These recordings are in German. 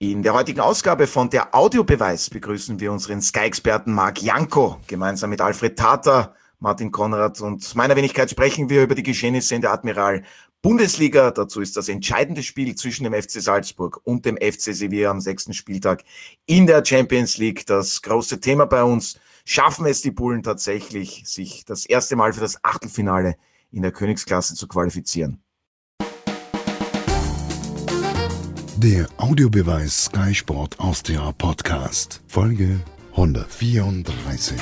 In der heutigen Ausgabe von der Audiobeweis begrüßen wir unseren Sky-Experten Marc Janko. Gemeinsam mit Alfred Tater, Martin Konrad und meiner Wenigkeit sprechen wir über die Geschehnisse in der Admiral Bundesliga. Dazu ist das entscheidende Spiel zwischen dem FC Salzburg und dem FC Sevilla am 6. Spieltag in der Champions League. Das große Thema bei uns: Schaffen es die Bullen tatsächlich, sich das erste Mal für das Achtelfinale in der Königsklasse zu qualifizieren? Der Audiobeweis Sky Sport Austria Podcast, Folge 134.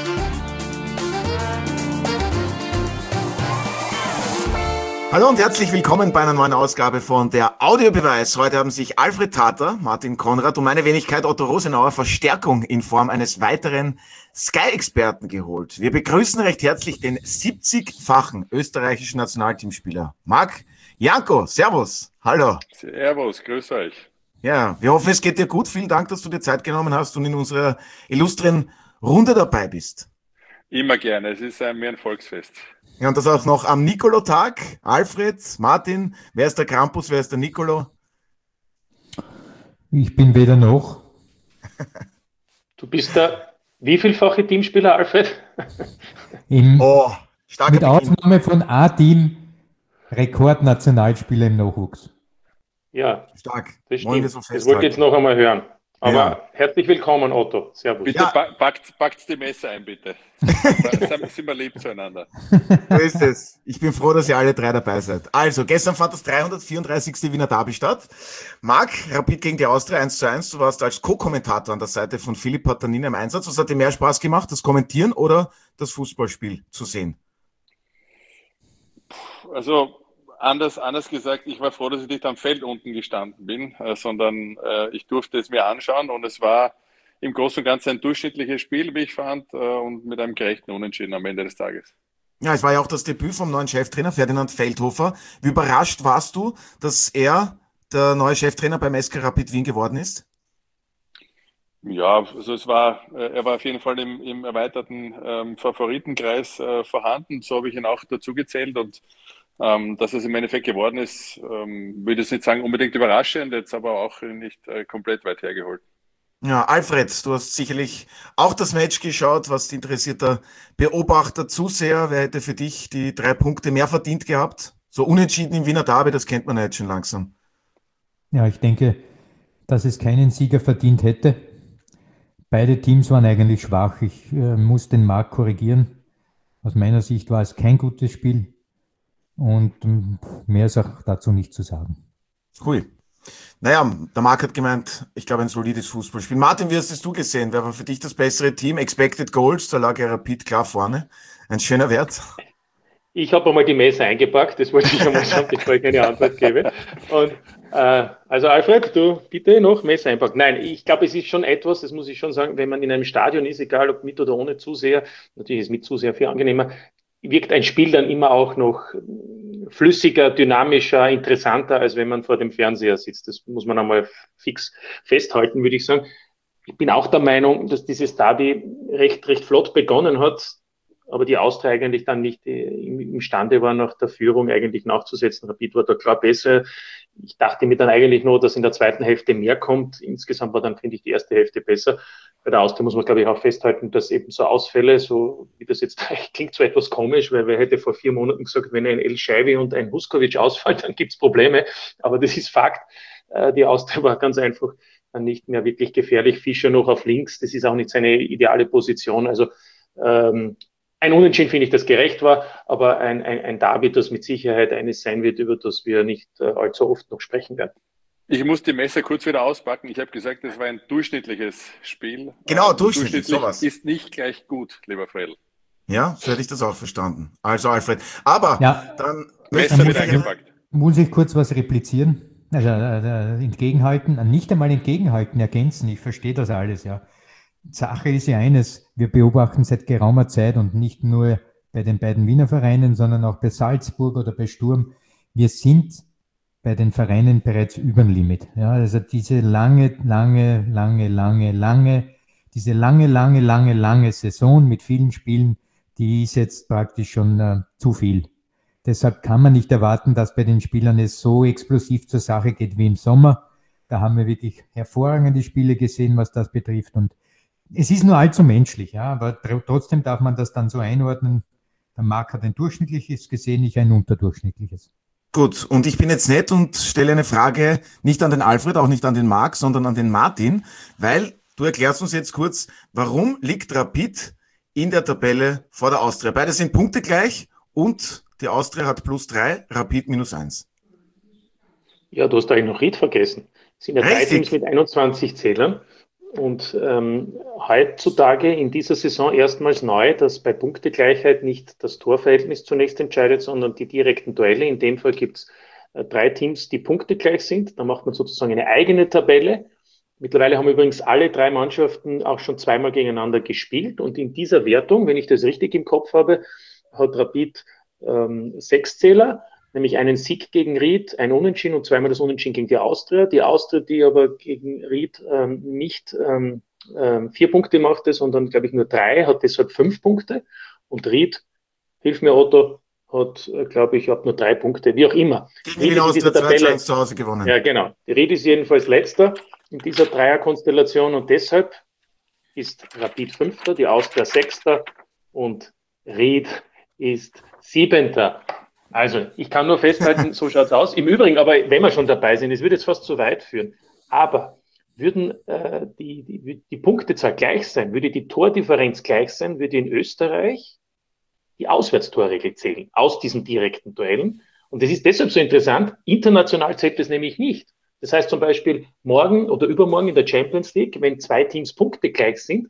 Hallo und herzlich willkommen bei einer neuen Ausgabe von der Audiobeweis. Heute haben sich Alfred Tater, Martin Konrad und meine Wenigkeit Otto Rosenauer Verstärkung in Form eines weiteren Sky-Experten geholt. Wir begrüßen recht herzlich den 70-fachen österreichischen Nationalteamspieler Marc Janko. Servus, hallo. Servus, grüß euch. Ja, wir hoffen, es geht dir gut. Vielen Dank, dass du dir Zeit genommen hast und in unserer illustren Runde dabei bist. Immer gerne, es ist mir ein Volksfest. Ja, und das auch noch am Nicolo-Tag. Alfred, Martin, wer ist der Krampus, wer ist der Nicolo? Ich bin weder noch. Du bist der wievielfache Teamspieler, Alfred? Mit Beginn. Ausnahme von A-Team Rekordnationalspieler im Nachwuchs. Ja, Stark. das Wollen wir stimmt. so Das wollte ich jetzt noch einmal hören. Aber Ja. herzlich willkommen, Otto. Servus. Bitte Ja. packt die Messer ein, bitte. Sind wir lieb zueinander. So ist es. Ich bin froh, dass ihr alle drei dabei seid. Also, gestern fand das 334. Wiener Derby statt. Marc, Rapid gegen die Austria 1:1. Du warst als Co-Kommentator an der Seite von Philipp Patanina im Einsatz. Was hat dir mehr Spaß gemacht, das Kommentieren oder das Fußballspiel zu sehen? Also anders gesagt, ich war froh, dass ich nicht am Feld unten gestanden bin, sondern ich durfte es mir anschauen und es war im Großen und Ganzen ein durchschnittliches Spiel, wie ich fand, und mit einem gerechten Unentschieden am Ende des Tages. Ja, es war ja auch das Debüt vom neuen Cheftrainer Ferdinand Feldhofer. Wie überrascht warst du, dass er der neue Cheftrainer beim SK Rapid Wien geworden ist? Ja, also er war auf jeden Fall im erweiterten Favoritenkreis vorhanden. So habe ich ihn auch dazu gezählt und dass es im Endeffekt geworden ist, würde ich jetzt nicht sagen unbedingt überraschend, jetzt aber auch nicht komplett weit hergeholt. Ja, Alfred, du hast sicherlich auch das Match geschaut, was interessierter Beobachter, Zuseher. Wer hätte für dich die 3 Punkte mehr verdient gehabt? So unentschieden im Wiener Derby, das kennt man ja jetzt schon langsam. Ja, ich denke, dass es keinen Sieger verdient hätte. Beide Teams waren eigentlich schwach. Ich muss den Marc korrigieren. Aus meiner Sicht war es kein gutes Spiel. Und mehr ist auch dazu nicht zu sagen. Hui. Naja, der Marc hat gemeint, ich glaube, ein solides Fußballspiel. Martin, wie hast es du gesehen? Wer war für dich das bessere Team? Expected Goals, da lag ja Rapid klar vorne. Ein schöner Wert. Ich habe einmal die Messer eingepackt, das wollte ich einmal sagen, bevor ich eine Antwort gebe. Und also Alfred, du bitte noch Messer einpacken. Nein, ich glaube, es ist schon etwas, das muss ich schon sagen, wenn man in einem Stadion ist, egal ob mit oder ohne Zuseher, natürlich ist mit Zuseher viel angenehmer, wirkt ein Spiel dann immer auch noch flüssiger, dynamischer, interessanter, als wenn man vor dem Fernseher sitzt. Das muss man einmal fix festhalten, würde ich sagen. Ich bin auch der Meinung, dass dieses Derby recht flott begonnen hat, aber die Austria eigentlich dann nicht imstande war, nach der Führung eigentlich nachzusetzen. Rapid war da klar besser. Ich dachte mir dann eigentlich nur, dass in der zweiten Hälfte mehr kommt. Insgesamt war dann, finde ich, die erste Hälfte besser. Bei der Austria muss man, glaube ich, auch festhalten, dass eben so Ausfälle, so wie das jetzt klingt, so etwas komisch, weil wer hätte vor 4 Monaten gesagt, wenn ein El Shaiwi und ein Huskovic ausfallen, dann gibt's Probleme. Aber das ist Fakt. Die Austria war ganz einfach dann nicht mehr wirklich gefährlich. Fischer noch auf links, das ist auch nicht seine ideale Position. Also ein Unentschieden finde ich, das gerecht war, aber ein Derby, das mit Sicherheit eines sein wird, über das wir nicht allzu oft noch sprechen werden. Ich muss die Messer kurz wieder auspacken. Ich habe gesagt, es war ein durchschnittliches Spiel. Genau, durchschnittlich, sowas. Ist nicht gleich gut, lieber Fredl. Ja, so hätte ich das auch verstanden. Also Alfred, aber Ja, dann Messer wieder eingepackt. muss ich kurz was replizieren, also entgegenhalten, nicht einmal entgegenhalten, ergänzen. Ich verstehe das alles, ja. Sache ist ja eines, wir beobachten seit geraumer Zeit und nicht nur bei den beiden Wiener Vereinen, sondern auch bei Salzburg oder bei Sturm. Wir sind bei den Vereinen bereits über dem Limit. Ja, also diese lange Saison mit vielen Spielen, die ist jetzt praktisch schon zu viel. Deshalb kann man nicht erwarten, dass bei den Spielern es so explosiv zur Sache geht wie im Sommer. Da haben wir wirklich hervorragende Spiele gesehen, was das betrifft. Und es ist nur allzu menschlich, ja, aber trotzdem darf man das dann so einordnen. Der Marc hat ein durchschnittliches gesehen, ich ein unterdurchschnittliches. Gut, und ich bin jetzt nett und stelle eine Frage nicht an den Alfred, auch nicht an den Marc, sondern an den Martin, weil du erklärst uns jetzt kurz, warum liegt Rapid in der Tabelle vor der Austria? Beide sind punktegleich und die Austria hat +3, Rapid -1. Ja, du hast eigentlich noch Ried vergessen. Es sind ja 3 Teams mit 21 Zählern. Und heutzutage in dieser Saison erstmals neu, dass bei Punktegleichheit nicht das Torverhältnis zunächst entscheidet, sondern die direkten Duelle. In dem Fall gibt es 3 Teams, die punktegleich sind. Da macht man sozusagen eine eigene Tabelle. Mittlerweile haben übrigens alle 3 Mannschaften auch schon zweimal gegeneinander gespielt. Und in dieser Wertung, wenn ich das richtig im Kopf habe, hat Rapid 6 Zähler, nämlich einen Sieg gegen Ried, ein Unentschieden und zweimal das Unentschieden gegen die Austria. Die Austria, die aber gegen Ried nicht 4 Punkte machte, sondern, glaube ich, nur 3, hat deshalb 5 Punkte. Und Ried, hilf mir Otto, hat, glaube ich, nur 3 Punkte, wie auch immer. Gegen die Austria 2-1 zu Hause gewonnen. Ja, genau. Die Ried ist jedenfalls letzter in dieser Dreierkonstellation und deshalb ist Rapid 5., die Austria 6. und Ried ist 7. Also, ich kann nur festhalten, so schaut es aus. Im Übrigen, aber wenn wir schon dabei sind, es würde jetzt fast zu weit führen, aber würden die Punktezahl gleich sein, würde die Tordifferenz gleich sein, würde in Österreich die Auswärtstorregel zählen, aus diesen direkten Duellen. Und das ist deshalb so interessant, international zählt das nämlich nicht. Das heißt zum Beispiel, morgen oder übermorgen in der Champions League, wenn 2 Teams Punkte gleich sind,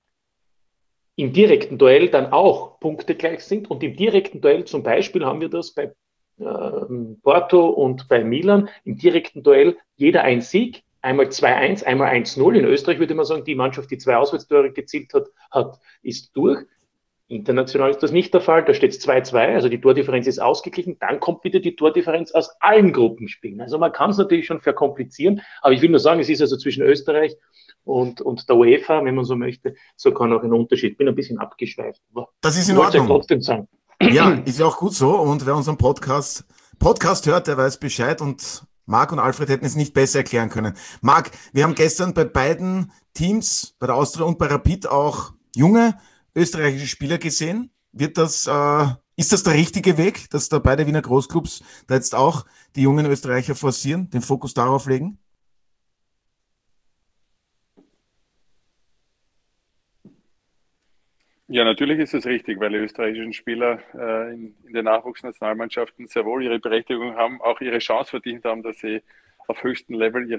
im direkten Duell dann auch Punkte gleich sind und im direkten Duell zum Beispiel haben wir das bei Porto und bei Milan, im direkten Duell jeder ein Sieg, einmal 2-1, einmal 1-0. In Österreich würde man sagen, die Mannschaft, die 2 Auswärtstore gezielt hat, ist durch. International ist das nicht der Fall, da steht es 2-2, also die Tordifferenz ist ausgeglichen, dann kommt wieder die Tordifferenz aus allen Gruppenspielen. Also man kann es natürlich schon verkomplizieren, aber ich will nur sagen, es ist also zwischen Österreich und der UEFA, wenn man so möchte, so kann auch ein Unterschied. Ich bin ein bisschen abgeschweift. Das ist in Ordnung. Ich trotzdem sagen. Ja, ist ja auch gut so. Und wer unseren Podcast hört, der weiß Bescheid. Und Marc und Alfred hätten es nicht besser erklären können. Marc, wir haben gestern bei beiden Teams, bei der Austria und bei Rapid, auch junge österreichische Spieler gesehen. Ist das der richtige Weg, dass da beide Wiener Großclubs da jetzt auch die jungen Österreicher forcieren, den Fokus darauf legen? Ja, natürlich ist es richtig, weil die österreichischen Spieler in den Nachwuchsnationalmannschaften sehr wohl ihre Berechtigung haben, auch ihre Chance verdient haben, dass sie auf höchstem Level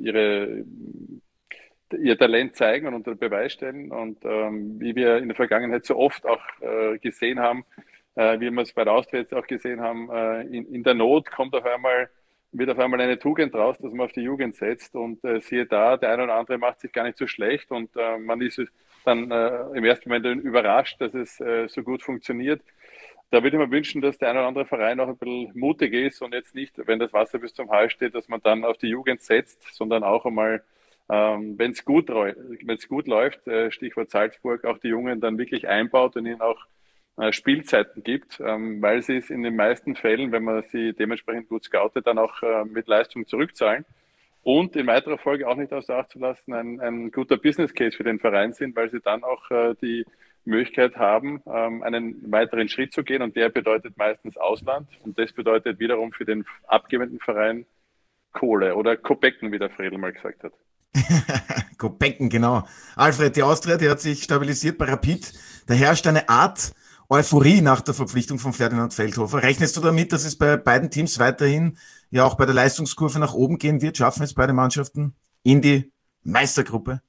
ihr Talent zeigen und unter Beweis stellen. Und wie wir in der Vergangenheit so oft auch gesehen haben, wie wir es bei der Austria jetzt auch gesehen haben, in der Not wird auf einmal eine Tugend raus, dass man auf die Jugend setzt. Und siehe da, der eine oder andere macht sich gar nicht so schlecht und man ist dann im ersten Moment überrascht, dass es so gut funktioniert. Da würde ich mir wünschen, dass der eine oder andere Verein auch ein bisschen mutig ist und jetzt nicht, wenn das Wasser bis zum Hals steht, dass man dann auf die Jugend setzt, sondern auch einmal, wenn es gut läuft, Stichwort Salzburg, auch die Jungen dann wirklich einbaut und ihnen auch Spielzeiten gibt, weil sie es in den meisten Fällen, wenn man sie dementsprechend gut scoutet, dann auch mit Leistung zurückzahlen. Und in weiterer Folge auch nicht außer Acht zu lassen, ein guter Business Case für den Verein sind, weil sie dann auch die Möglichkeit haben, einen weiteren Schritt zu gehen. Und der bedeutet meistens Ausland. Und das bedeutet wiederum für den abgebenden Verein Kohle oder Kopecken, wie der Fredl mal gesagt hat. Kopecken, genau. Alfred, die Austria, die hat sich stabilisiert bei Rapid. Da herrscht eine Art Euphorie nach der Verpflichtung von Ferdinand Feldhofer. Rechnest du damit, dass es bei beiden Teams weiterhin ja auch bei der Leistungskurve nach oben gehen wird? Schaffen es beide Mannschaften in die Meistergruppe?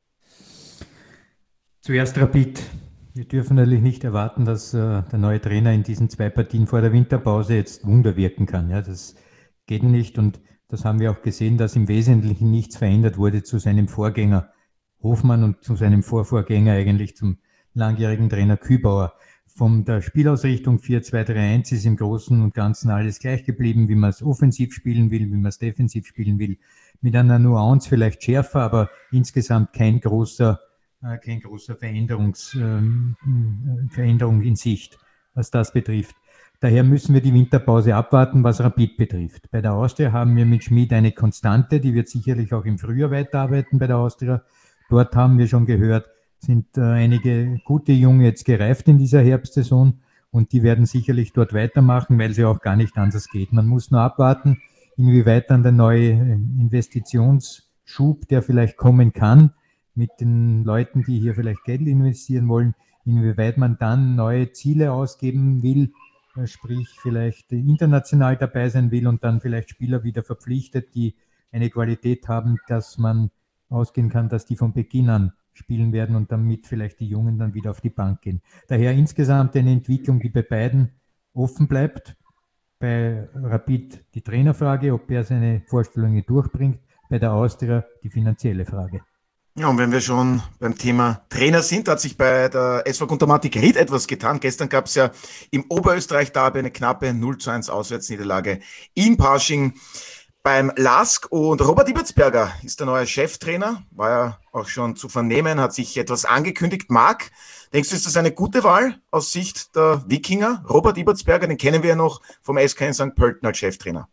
Zuerst Rapid. Wir dürfen natürlich nicht erwarten, dass der neue Trainer in diesen 2 Partien vor der Winterpause jetzt Wunder wirken kann. Ja, das geht nicht und das haben wir auch gesehen, dass im Wesentlichen nichts verändert wurde zu seinem Vorgänger Hofmann und zu seinem Vorvorgänger eigentlich zum langjährigen Trainer Kübauer. Von der Spielausrichtung 4-2-3-1 ist im Großen und Ganzen alles gleich geblieben, wie man es offensiv spielen will, wie man es defensiv spielen will. Mit einer Nuance vielleicht schärfer, aber insgesamt kein großer Veränderung in Sicht, was das betrifft. Daher müssen wir die Winterpause abwarten, was Rapid betrifft. Bei der Austria haben wir mit Schmid eine Konstante, die wird sicherlich auch im Frühjahr weiterarbeiten bei der Austria. Dort haben wir schon gehört, sind einige gute Junge jetzt gereift in dieser Herbstsaison und die werden sicherlich dort weitermachen, weil es ja auch gar nicht anders geht. Man muss nur abwarten, inwieweit dann der neue Investitionsschub, der vielleicht kommen kann, mit den Leuten, die hier vielleicht Geld investieren wollen, inwieweit man dann neue Ziele ausgeben will, sprich vielleicht international dabei sein will und dann vielleicht Spieler wieder verpflichtet, die eine Qualität haben, dass man ausgehen kann, dass die von Beginn an spielen werden und damit vielleicht die Jungen dann wieder auf die Bank gehen. Daher insgesamt eine Entwicklung, die bei beiden offen bleibt. Bei Rapid die Trainerfrage, ob er seine Vorstellungen durchbringt. Bei der Austria die finanzielle Frage. Ja, und wenn wir schon beim Thema Trainer sind, hat sich bei der SV Guntermatic Ried etwas getan. Gestern gab es ja im Oberösterreich-Derby eine knappe 0:1 Auswärtsniederlage in Parching beim LASK. Und Robert Ibertsberger ist der neue Cheftrainer, war ja auch schon zu vernehmen, hat sich etwas angekündigt. Marc, denkst du, ist das eine gute Wahl aus Sicht der Wikinger? Robert Ibertsberger, den kennen wir ja noch vom SK in St. Pölten als Cheftrainer.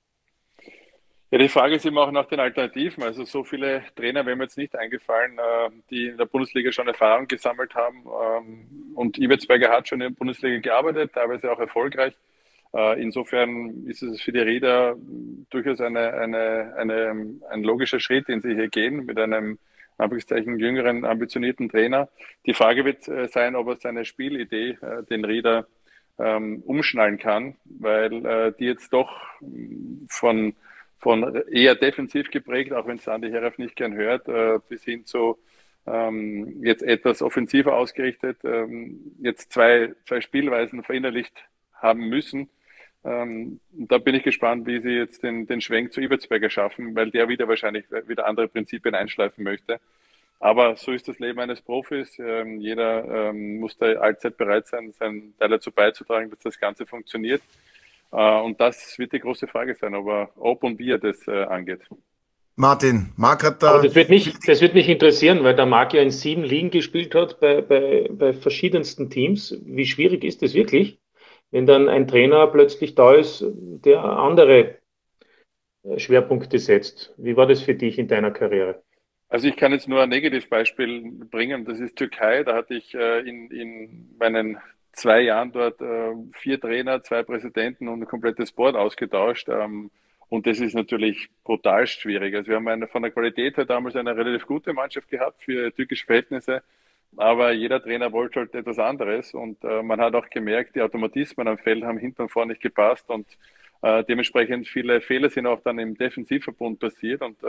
Ja, die Frage ist immer auch nach den Alternativen. Also so viele Trainer wären mir jetzt nicht eingefallen, die in der Bundesliga schon Erfahrung gesammelt haben. Und Ibertsberger hat schon in der Bundesliga gearbeitet, teilweise auch erfolgreich. Insofern ist es für die Rieder durchaus ein logischer Schritt, den sie hier gehen, mit einem Anführungszeichen jüngeren, ambitionierten Trainer. Die Frage wird sein, ob er seine Spielidee, den Rieder, umschnallen kann, weil die jetzt doch von eher defensiv geprägt, auch wenn es Andi Herauf nicht gern hört, bis hin zu jetzt etwas offensiver ausgerichtet, jetzt zwei Spielweisen verinnerlicht haben müssen. Da bin ich gespannt, wie sie jetzt den Schwenk zu Ibertsberger schaffen, weil der wahrscheinlich wieder andere Prinzipien einschleifen möchte. Aber so ist das Leben eines Profis. Jeder muss da allzeit bereit sein, seinen Teil dazu beizutragen, dass das Ganze funktioniert. Und das wird die große Frage sein, ob und wie er das angeht. Martin, Marc hat da... Aber das wird mich interessieren, weil der Marc ja in 7 Ligen gespielt hat bei verschiedensten Teams. Wie schwierig ist das wirklich, wenn dann ein Trainer plötzlich da ist, der andere Schwerpunkte setzt? Wie war das für dich in deiner Karriere? Also ich kann jetzt nur ein Negativbeispiel bringen, das ist Türkei. Da hatte ich in meinen 2 Jahren dort 4 Trainer, 2 Präsidenten und ein komplettes Board ausgetauscht. Und das ist natürlich brutal schwierig. Also wir haben von der Qualität her damals eine relativ gute Mannschaft gehabt für türkische Verhältnisse. Aber jeder Trainer wollte halt etwas anderes. Und man hat auch gemerkt, die Automatismen am Feld haben hinten und vorne nicht gepasst. Und dementsprechend viele Fehler sind auch dann im Defensivverbund passiert. Und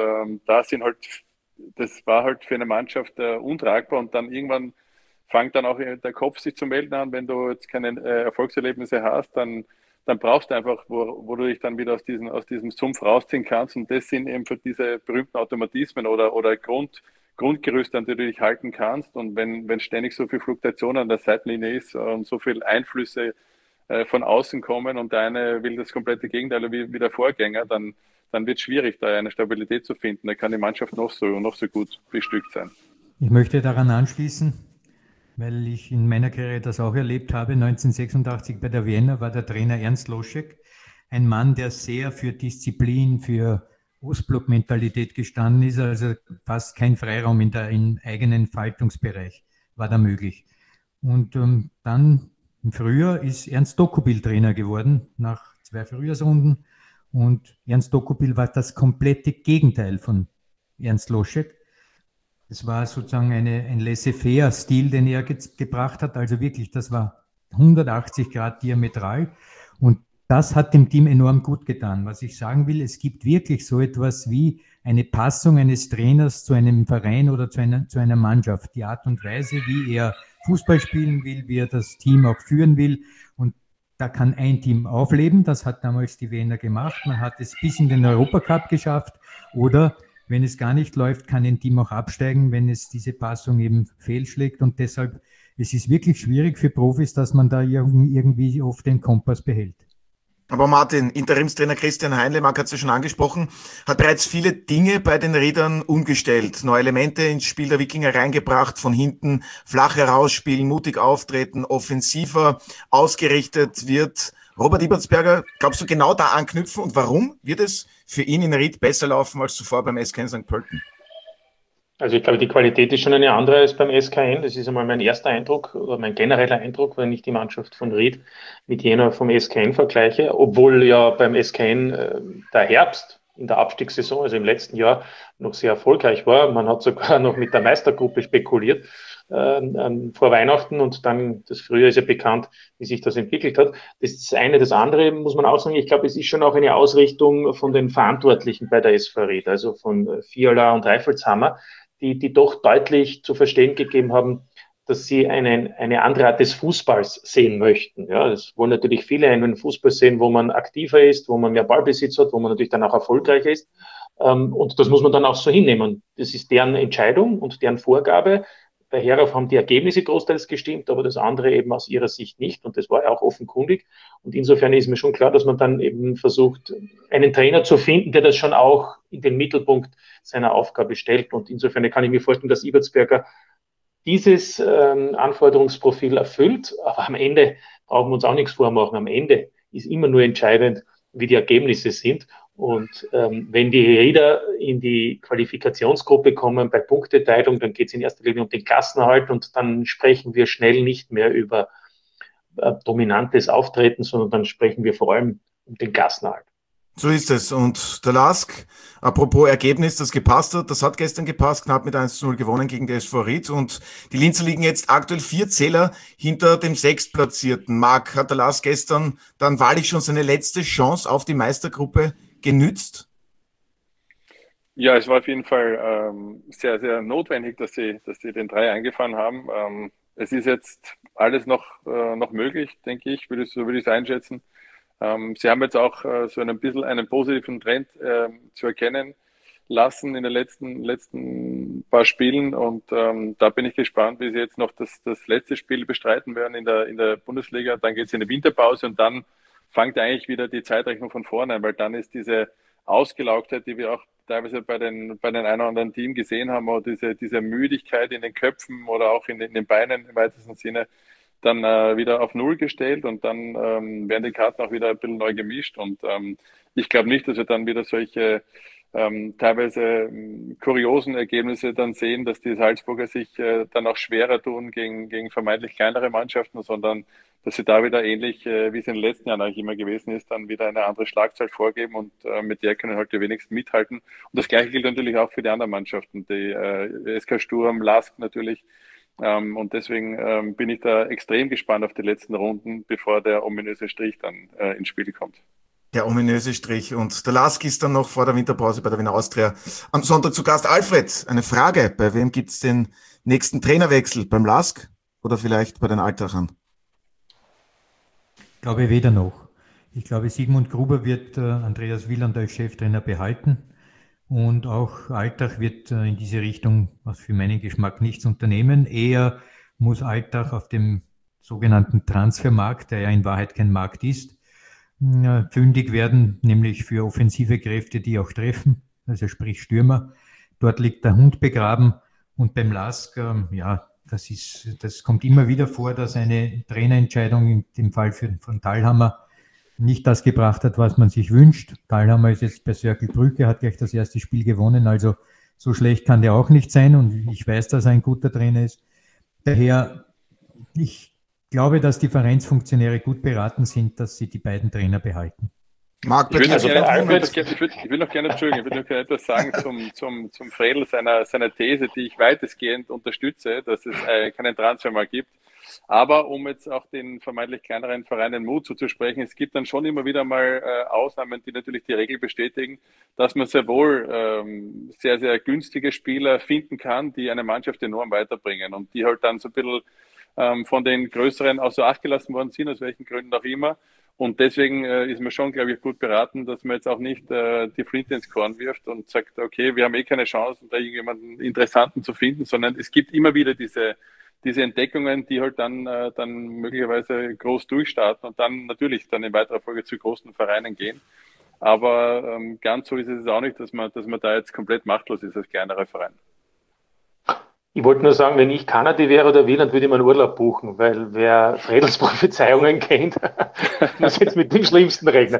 das war halt für eine Mannschaft untragbar. Und dann irgendwann fängt dann auch der Kopf sich zu melden an, wenn du jetzt keine Erfolgserlebnisse hast, dann brauchst du einfach, wo du dich dann wieder aus diesem Sumpf rausziehen kannst. Und das sind eben für diese berühmten Automatismen oder Grundgerüste, an die du dich halten kannst. Und wenn ständig so viel Fluktuation an der Seitenlinie ist und so viele Einflüsse von außen kommen und der eine will das komplette Gegenteil wie der Vorgänger, dann wird es schwierig, da eine Stabilität zu finden. Da kann die Mannschaft noch so gut bestückt sein. Ich möchte daran anschließen, weil ich in meiner Karriere das auch erlebt habe. 1986 bei der Vienna war der Trainer Ernst Loschek, ein Mann, der sehr für Disziplin, für Ostblock-Mentalität gestanden ist, also fast kein Freiraum im eigenen Faltungsbereich war da möglich. Und dann im Frühjahr ist Ernst Dokubil Trainer geworden, nach 2 Frühjahrsrunden. Und Ernst Dokubil war das komplette Gegenteil von Ernst Loschek. Es war sozusagen ein laissez-faire-Stil, den er gebracht hat. Also wirklich, das war 180 Grad diametral. Und das hat dem Team enorm gut getan. Was ich sagen will, es gibt wirklich so etwas wie eine Passung eines Trainers zu einem Verein oder zu einer Mannschaft. Die Art und Weise, wie er Fußball spielen will, wie er das Team auch führen will. Und da kann ein Team aufleben. Das hat damals die Wiener gemacht. Man hat es bis in den Europacup geschafft. Oder wenn es gar nicht läuft, kann ein Team auch absteigen, wenn es diese Passung eben fehlschlägt. Und deshalb, es ist wirklich schwierig für Profis, dass man da irgendwie oft den Kompass behält. Aber Martin, Interimstrainer Christian Heinle, Marc hat es ja schon angesprochen, hat bereits viele Dinge bei den Riedern umgestellt, neue Elemente ins Spiel der Wikinger reingebracht, von hinten flach herausspielen, mutig auftreten, offensiver ausgerichtet wird Robert Ibertsberger, glaubst du genau da anknüpfen und warum wird es für ihn in Ried besser laufen als zuvor beim SK St. Pölten? Also ich glaube, die Qualität ist schon eine andere als beim SKN. Das ist einmal mein erster Eindruck oder mein genereller Eindruck, wenn ich die Mannschaft von Ried mit jener vom SKN vergleiche. Obwohl ja beim SKN der Herbst in der Abstiegssaison, also im letzten Jahr, noch sehr erfolgreich war. Man hat sogar noch mit der Meistergruppe spekuliert vor Weihnachten und dann das Frühjahr ist ja bekannt, wie sich das entwickelt hat. Das ist das eine. Das andere muss man auch sagen, ich glaube, es ist schon auch eine Ausrichtung von den Verantwortlichen bei der SV Ried, also von Fiala und Reifelshammer, die doch deutlich zu verstehen gegeben haben, dass sie eine andere Art des Fußballs sehen möchten. Ja, es wollen natürlich viele einen Fußball sehen, wo man aktiver ist, wo man mehr Ballbesitz hat, wo man natürlich dann auch erfolgreicher ist. Und das muss man dann auch so hinnehmen. Das ist deren Entscheidung und deren Vorgabe. Bei Herauf haben die Ergebnisse großteils gestimmt, aber das andere eben aus ihrer Sicht nicht. Und das war ja auch offenkundig. Und insofern ist mir schon klar, dass man dann eben versucht, einen Trainer zu finden, der das schon auch in den Mittelpunkt seiner Aufgabe stellt. Und insofern kann ich mir vorstellen, dass Ibertsberger dieses Anforderungsprofil erfüllt. Aber am Ende brauchen wir uns auch nichts vormachen. Am Ende ist immer nur entscheidend, wie die Ergebnisse sind. Und wenn die Rieder in die Qualifikationsgruppe kommen bei Punkteteilung, dann geht es in erster Linie um den Klassenerhalt und dann sprechen wir schnell nicht mehr über dominantes Auftreten, sondern dann sprechen wir vor allem um den Klassenerhalt. So ist es. Und der LASK, apropos Ergebnis, das gepasst hat, das hat gestern gepasst, knapp mit 1:0 gewonnen gegen die SV Ried. Und die Linzer liegen jetzt aktuell 4 Zähler hinter dem Sechstplatzierten. Marc, hat der LASK gestern dann wahrlich schon seine letzte Chance auf die Meistergruppe genützt? Ja, es war auf jeden Fall sehr, sehr notwendig, dass sie den 3 eingefahren haben. Es ist jetzt alles noch möglich, denke ich, so würde ich es einschätzen. Sie haben jetzt auch so ein bisschen einen positiven Trend zu erkennen lassen in den letzten paar Spielen und da bin ich gespannt, wie sie jetzt noch das letzte Spiel bestreiten werden in der Bundesliga. Dann geht es in die Winterpause und dann fängt eigentlich wieder die Zeitrechnung von vorne an, weil dann ist diese Ausgelaugtheit, die wir auch teilweise bei den einen oder anderen Team gesehen haben, oder diese Müdigkeit in den Köpfen oder auch in den Beinen im weitesten Sinne, dann wieder auf Null gestellt und dann werden die Karten auch wieder ein bisschen neu gemischt und ich glaube nicht, dass wir dann wieder solche teilweise kuriosen Ergebnisse dann sehen, dass die Salzburger sich dann auch schwerer tun gegen vermeintlich kleinere Mannschaften, sondern dass sie da wieder ähnlich, wie es in den letzten Jahren eigentlich immer gewesen ist, dann wieder eine andere Schlagzahl vorgeben und mit der können halt die wenigsten mithalten. Und das Gleiche gilt natürlich auch für die anderen Mannschaften, die SK Sturm, LASK natürlich. Und deswegen bin ich da extrem gespannt auf die letzten Runden, bevor der ominöse Strich dann ins Spiel kommt. Der ominöse Strich. Und der LASK ist dann noch vor der Winterpause bei der Wiener Austria am Sonntag zu Gast. Alfred, eine Frage. Bei wem gibt es den nächsten Trainerwechsel? Beim LASK oder vielleicht bei den Altachern? Ich glaube weder noch. Ich glaube, Sigmund Gruber wird Andreas Wieland als Cheftrainer behalten. Und auch Altach wird in diese Richtung, was für meinen Geschmack, nichts unternehmen. Eher muss Altach auf dem sogenannten Transfermarkt, der ja in Wahrheit kein Markt ist, fündig werden, nämlich für offensive Kräfte, die auch treffen, also sprich Stürmer. Dort liegt der Hund begraben. Und beim LASK, das kommt immer wieder vor, dass eine Trainerentscheidung, in dem Fall von Thalhammer, nicht das gebracht hat, was man sich wünscht. Thalhammer ist jetzt bei Cercle Brügge, hat gleich das erste Spiel gewonnen, also so schlecht kann der auch nicht sein und ich weiß, dass er ein guter Trainer ist. Daher, ich glaube, dass die Vereinsfunktionäre gut beraten sind, dass sie die beiden Trainer behalten. Marc, ich will noch gerne etwas sagen zum Fredl seiner These, die ich weitestgehend unterstütze, dass es keinen Transfer mehr gibt. Aber um jetzt auch den vermeintlich kleineren Vereinen Mut zuzusprechen, es gibt dann schon immer wieder mal Ausnahmen, die natürlich die Regel bestätigen, dass man sehr wohl sehr, sehr günstige Spieler finden kann, die eine Mannschaft enorm weiterbringen und die halt dann so ein bisschen von den Größeren außer Acht gelassen worden sind, aus welchen Gründen auch immer. Und deswegen ist man schon, glaube ich, gut beraten, dass man jetzt auch nicht die Flinte ins Korn wirft und sagt, okay, wir haben eh keine Chance, da irgendjemanden Interessanten zu finden, sondern es gibt immer wieder diese Entdeckungen, die halt dann möglicherweise groß durchstarten und dann natürlich dann in weiterer Folge zu großen Vereinen gehen. Aber ganz so ist es auch nicht, dass man da jetzt komplett machtlos ist als kleinerer Verein. Ich wollte nur sagen, wenn ich Kanadi wäre oder Wieland, würde ich mir einen Urlaub buchen, weil wer Fredels Prophezeiungen kennt, muss jetzt mit dem Schlimmsten rechnen.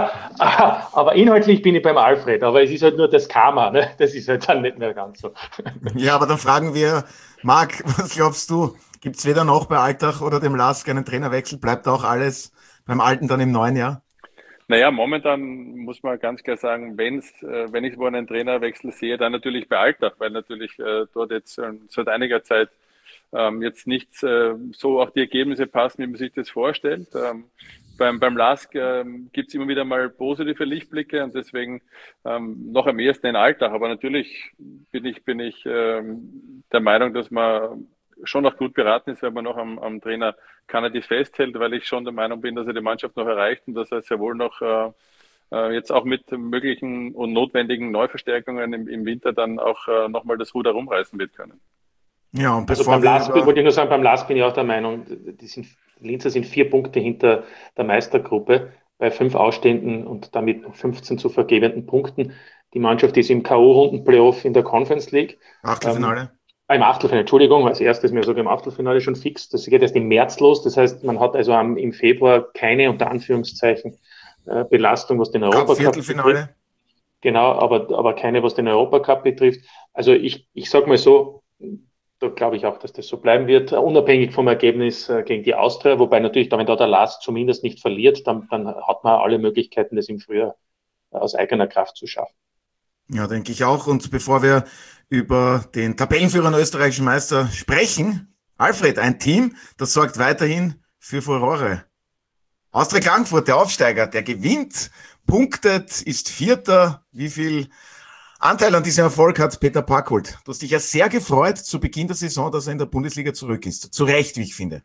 Aber inhaltlich bin ich beim Alfred, aber es ist halt nur das Karma, ne? Das ist halt dann nicht mehr ganz so. Ja, aber dann fragen wir, Marc, was glaubst du? Gibt es weder noch bei Alltag oder dem LASK einen Trainerwechsel? Bleibt auch alles beim Alten dann im neuen Jahr? Naja, momentan muss man ganz klar sagen, wenn ich wo einen Trainerwechsel sehe, dann natürlich bei Alltag, weil natürlich dort jetzt seit einiger Zeit jetzt nicht so auch die Ergebnisse passen, wie man sich das vorstellt. Beim LASK gibt es immer wieder mal positive Lichtblicke und deswegen noch am ehesten in Alltag. Aber natürlich bin ich der Meinung, dass man schon noch gut beraten ist, wenn man noch am Trainer Kanadi festhält, weil ich schon der Meinung bin, dass er die Mannschaft noch erreicht und dass er sehr wohl noch jetzt auch mit möglichen und notwendigen Neuverstärkungen im Winter dann auch nochmal das Ruder rumreißen wird können. Ja, und also beim LASK, wollte ich nur sagen, beim LASK bin ich auch der Meinung, die Linzer sind 4 Punkte hinter der Meistergruppe bei 5 Ausstehenden und damit noch 15 zu vergebenden Punkten. Die Mannschaft ist im K.O.-Runden-Playoff in der Conference League. Achtelfinale. Im Achtelfinale, Entschuldigung, als erstes mir sogar im Achtelfinale schon fix. Das geht erst im März los. Das heißt, man hat also im Februar keine, unter Anführungszeichen, Belastung, was den Europacup betrifft. Genau, aber keine, was den Europacup betrifft. Also ich sag mal so, da glaube ich auch, dass das so bleiben wird, unabhängig vom Ergebnis gegen die Austria, wobei natürlich, wenn da der LASK zumindest nicht verliert, dann hat man alle Möglichkeiten, das im Frühjahr aus eigener Kraft zu schaffen. Ja, denke ich auch. Und bevor wir über den Tabellenführer und österreichischen Meister sprechen, Alfred, ein Team, das sorgt weiterhin für Furore. Austria Klagenfurt, der Aufsteiger, der gewinnt, punktet, ist Vierter. Wie viel Anteil an diesem Erfolg hat Peter Packold? Du hast dich ja sehr gefreut zu Beginn der Saison, dass er in der Bundesliga zurück ist. Zu Recht, wie ich finde.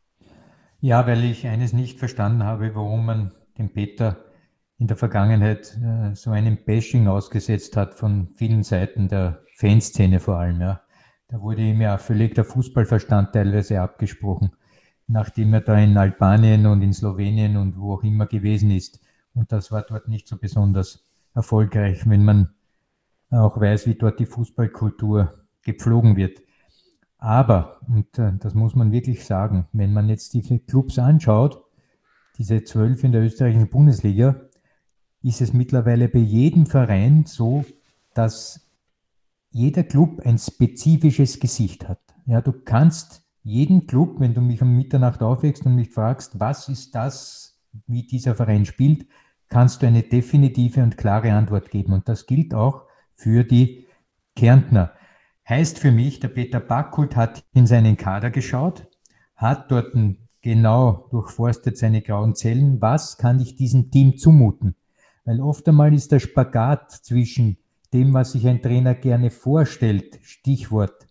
Ja, weil ich eines nicht verstanden habe, warum man den Peter in der Vergangenheit so einem Bashing ausgesetzt hat von vielen Seiten der Fanszene vor allem. Ja. Da wurde ihm ja völlig der Fußballverstand teilweise abgesprochen, nachdem er da in Albanien und in Slowenien und wo auch immer gewesen ist. Und das war dort nicht so besonders erfolgreich, wenn man auch weiß, wie dort die Fußballkultur gepflogen wird. Aber, und das muss man wirklich sagen, wenn man jetzt die Clubs anschaut, diese 12 in der österreichischen Bundesliga, ist es mittlerweile bei jedem Verein so, dass jeder Club ein spezifisches Gesicht hat. Ja, du kannst jeden Club, wenn du mich um Mitternacht aufwächst und mich fragst, was ist das, wie dieser Verein spielt, kannst du eine definitive und klare Antwort geben. Und das gilt auch für die Kärntner. Heißt für mich, der Peter Packold hat in seinen Kader geschaut, hat dort genau durchforstet seine grauen Zellen. Was kann ich diesem Team zumuten? Weil oft einmal ist der Spagat zwischen dem, was sich ein Trainer gerne vorstellt, Stichwort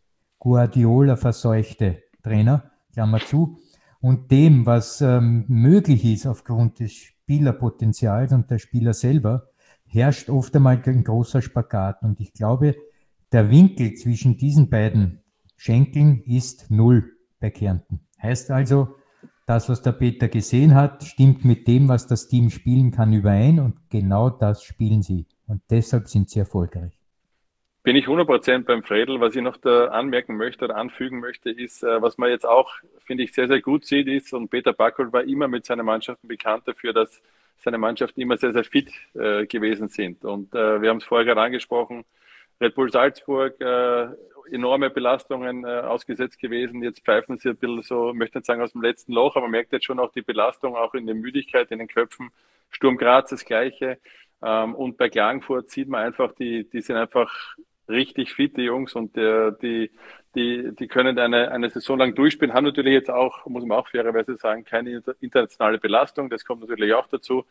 Guardiola-verseuchte Trainer, Klammer zu, und dem, was möglich ist aufgrund des Spielerpotenzials und der Spieler selber, herrscht oft einmal ein großer Spagat. Und ich glaube, der Winkel zwischen diesen beiden Schenkeln ist 0 bei Kärnten. Heißt also, das, was der Peter gesehen hat, stimmt mit dem, was das Team spielen kann, überein und genau das spielen sie. Und deshalb sind sie erfolgreich. Bin ich 100% beim Fredl. Was ich noch da anmerken möchte oder anfügen möchte, ist, was man jetzt auch, finde ich, sehr, sehr gut sieht, ist, und Peter Packold war immer mit seinen Mannschaften bekannt dafür, dass seine Mannschaften immer sehr, sehr fit gewesen sind. Und wir haben es vorher gerade angesprochen, Red Bull Salzburg, enorme Belastungen ausgesetzt gewesen. Jetzt pfeifen sie ein bisschen so, ich möchte nicht sagen aus dem letzten Loch, aber man merkt jetzt schon auch die Belastung, auch in der Müdigkeit, in den Köpfen. Sturm Graz das Gleiche. Und bei Klagenfurt sieht man einfach, die sind einfach richtig fit, die Jungs, und die können eine Saison lang durchspielen, haben natürlich jetzt auch, muss man auch fairerweise sagen, keine internationale Belastung, das kommt natürlich auch dazu.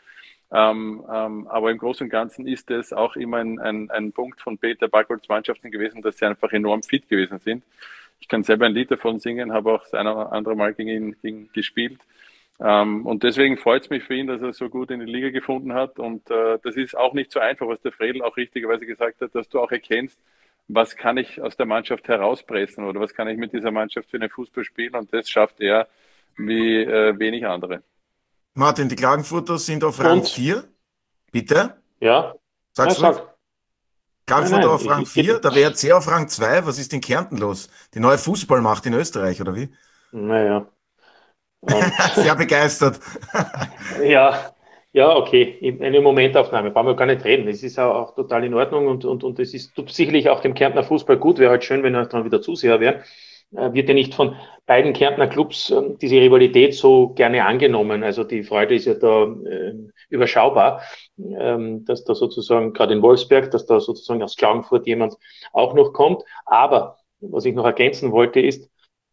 Aber im Großen und Ganzen ist es auch immer ein Punkt von Peter Packolds Mannschaften gewesen, dass sie einfach enorm fit gewesen sind. Ich kann selber ein Lied davon singen, habe auch das eine oder andere Mal gegen ihn gespielt. Und deswegen freut es mich für ihn, dass er so gut in die Liga gefunden hat. Und das ist auch nicht so einfach, was der Fredl auch richtigerweise gesagt hat, dass du auch erkennst, was kann ich aus der Mannschaft herauspressen oder was kann ich mit dieser Mannschaft für einen Fußball spielen. Und das schafft er wie wenig andere. Martin, die Klagenfurter sind auf Rang 4. Bitte? Ja. Sagst ja, du? sag. Klagenfurt auf Rang 4, der WRC auf Rang 2. Was ist in Kärnten los? Die neue Fußballmacht in Österreich, oder wie? Naja. Sehr begeistert. Ja, ja, okay. Eine Momentaufnahme, brauchen wir gar nicht reden. Es ist auch total in Ordnung und es ist tut sicherlich auch dem Kärntner Fußball gut. Wäre halt schön, wenn er dann wieder Zuseher wäre. Wird ja nicht von beiden Kärntner Clubs diese Rivalität so gerne angenommen. Also die Freude ist ja da überschaubar, dass da sozusagen gerade in Wolfsberg, dass da sozusagen aus Klagenfurt jemand auch noch kommt. Aber was ich noch ergänzen wollte ist,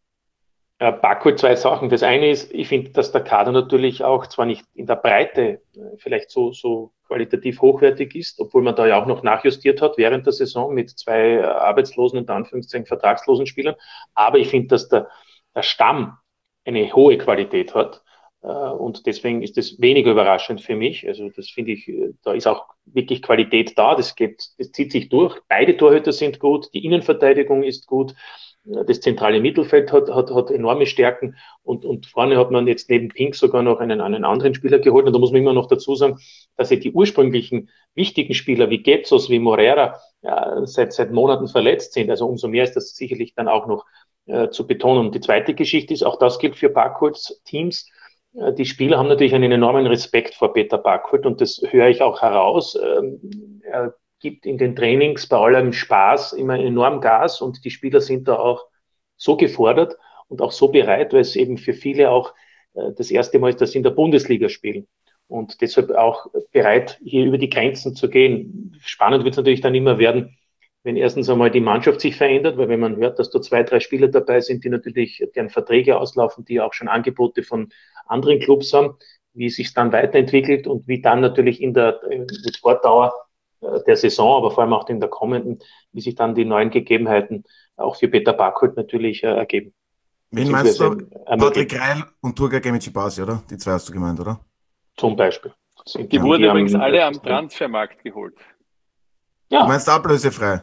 Baku zwei Sachen. Das eine ist, ich finde, dass der Kader natürlich auch zwar nicht in der Breite vielleicht so qualitativ hochwertig ist, obwohl man da ja auch noch nachjustiert hat während der Saison mit zwei arbeitslosen und Anführungszeichen vertragslosen Spielern. Aber ich finde, dass der Stamm eine hohe Qualität hat. Und deswegen ist das weniger überraschend für mich. Also das finde ich, da ist auch wirklich Qualität da. Das zieht sich durch. Beide Torhüter sind gut. Die Innenverteidigung ist gut. Das zentrale Mittelfeld hat enorme Stärken und vorne hat man jetzt neben Pink sogar noch einen anderen Spieler geholt. Und da muss man immer noch dazu sagen, dass ja die ursprünglichen wichtigen Spieler wie Getsos, wie Morera seit Monaten verletzt sind. Also umso mehr ist das sicherlich dann auch noch zu betonen. Und die zweite Geschichte ist, auch das gilt für Parkholz Teams. Die Spieler haben natürlich einen enormen Respekt vor Peter Parkholt und das höre ich auch heraus. Er gibt in den Trainings bei allem Spaß immer enorm Gas und die Spieler sind da auch so gefordert und auch so bereit, weil es eben für viele auch das erste Mal ist, dass sie in der Bundesliga spielen und deshalb auch bereit, hier über die Grenzen zu gehen. Spannend wird es natürlich dann immer werden, wenn erstens einmal die Mannschaft sich verändert, weil wenn man hört, dass da 2, 3 Spieler dabei sind, die natürlich deren Verträge auslaufen, die auch schon Angebote von anderen Clubs haben, wie es sich dann weiterentwickelt und wie dann natürlich mit Fortdauer der Saison, aber vor allem auch in der kommenden, wie sich dann die neuen Gegebenheiten auch für Peter Parkholt natürlich ergeben. Wen meinst du? Patrick Reil und Turgay Gemicibasi, oder? Die zwei hast du gemeint, oder? Zum Beispiel. Die wurden übrigens alle am Transfermarkt geholt. Ja. Du meinst ablösefrei?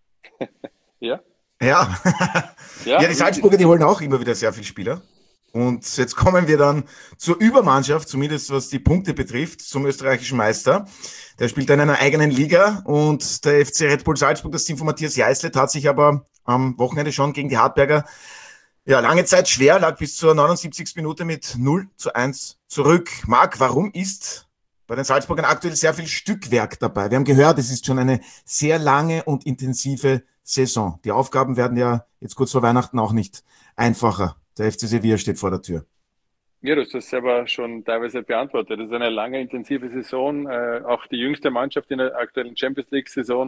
Ja. Ja. Ja, die Salzburger, die holen auch immer wieder sehr viele Spieler. Und jetzt kommen wir dann zur Übermannschaft, zumindest was die Punkte betrifft, zum österreichischen Meister. Der spielt in einer eigenen Liga und der FC Red Bull Salzburg, das Team von Matthias Jeißlet, hat sich aber am Wochenende schon gegen die Hartberger lange Zeit schwer, lag bis zur 79. Minute mit 0:1 zurück. Marc, warum ist bei den Salzburgern aktuell sehr viel Stückwerk dabei? Wir haben gehört, es ist schon eine sehr lange und intensive Saison. Die Aufgaben werden ja jetzt kurz vor Weihnachten auch nicht einfacher. Der FC Sevilla steht vor der Tür. Ja, du hast das selber schon teilweise beantwortet. Das ist eine lange, intensive Saison. Auch die jüngste Mannschaft in der aktuellen Champions League-Saison,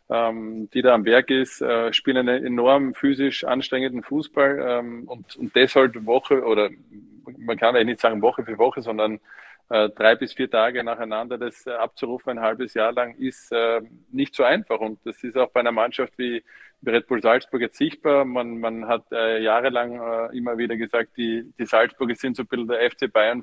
die da am Werk ist, spielen einen enorm physisch anstrengenden Fußball. Und deshalb Woche, oder man kann eigentlich nicht sagen Woche für Woche, sondern 3 bis 4 Tage nacheinander das abzurufen, ein halbes Jahr lang, ist nicht so einfach. Und das ist auch bei einer Mannschaft wie Red Bull Salzburg jetzt sichtbar. Man hat jahrelang immer wieder gesagt, die Salzburger sind so ein bisschen der FC Bayern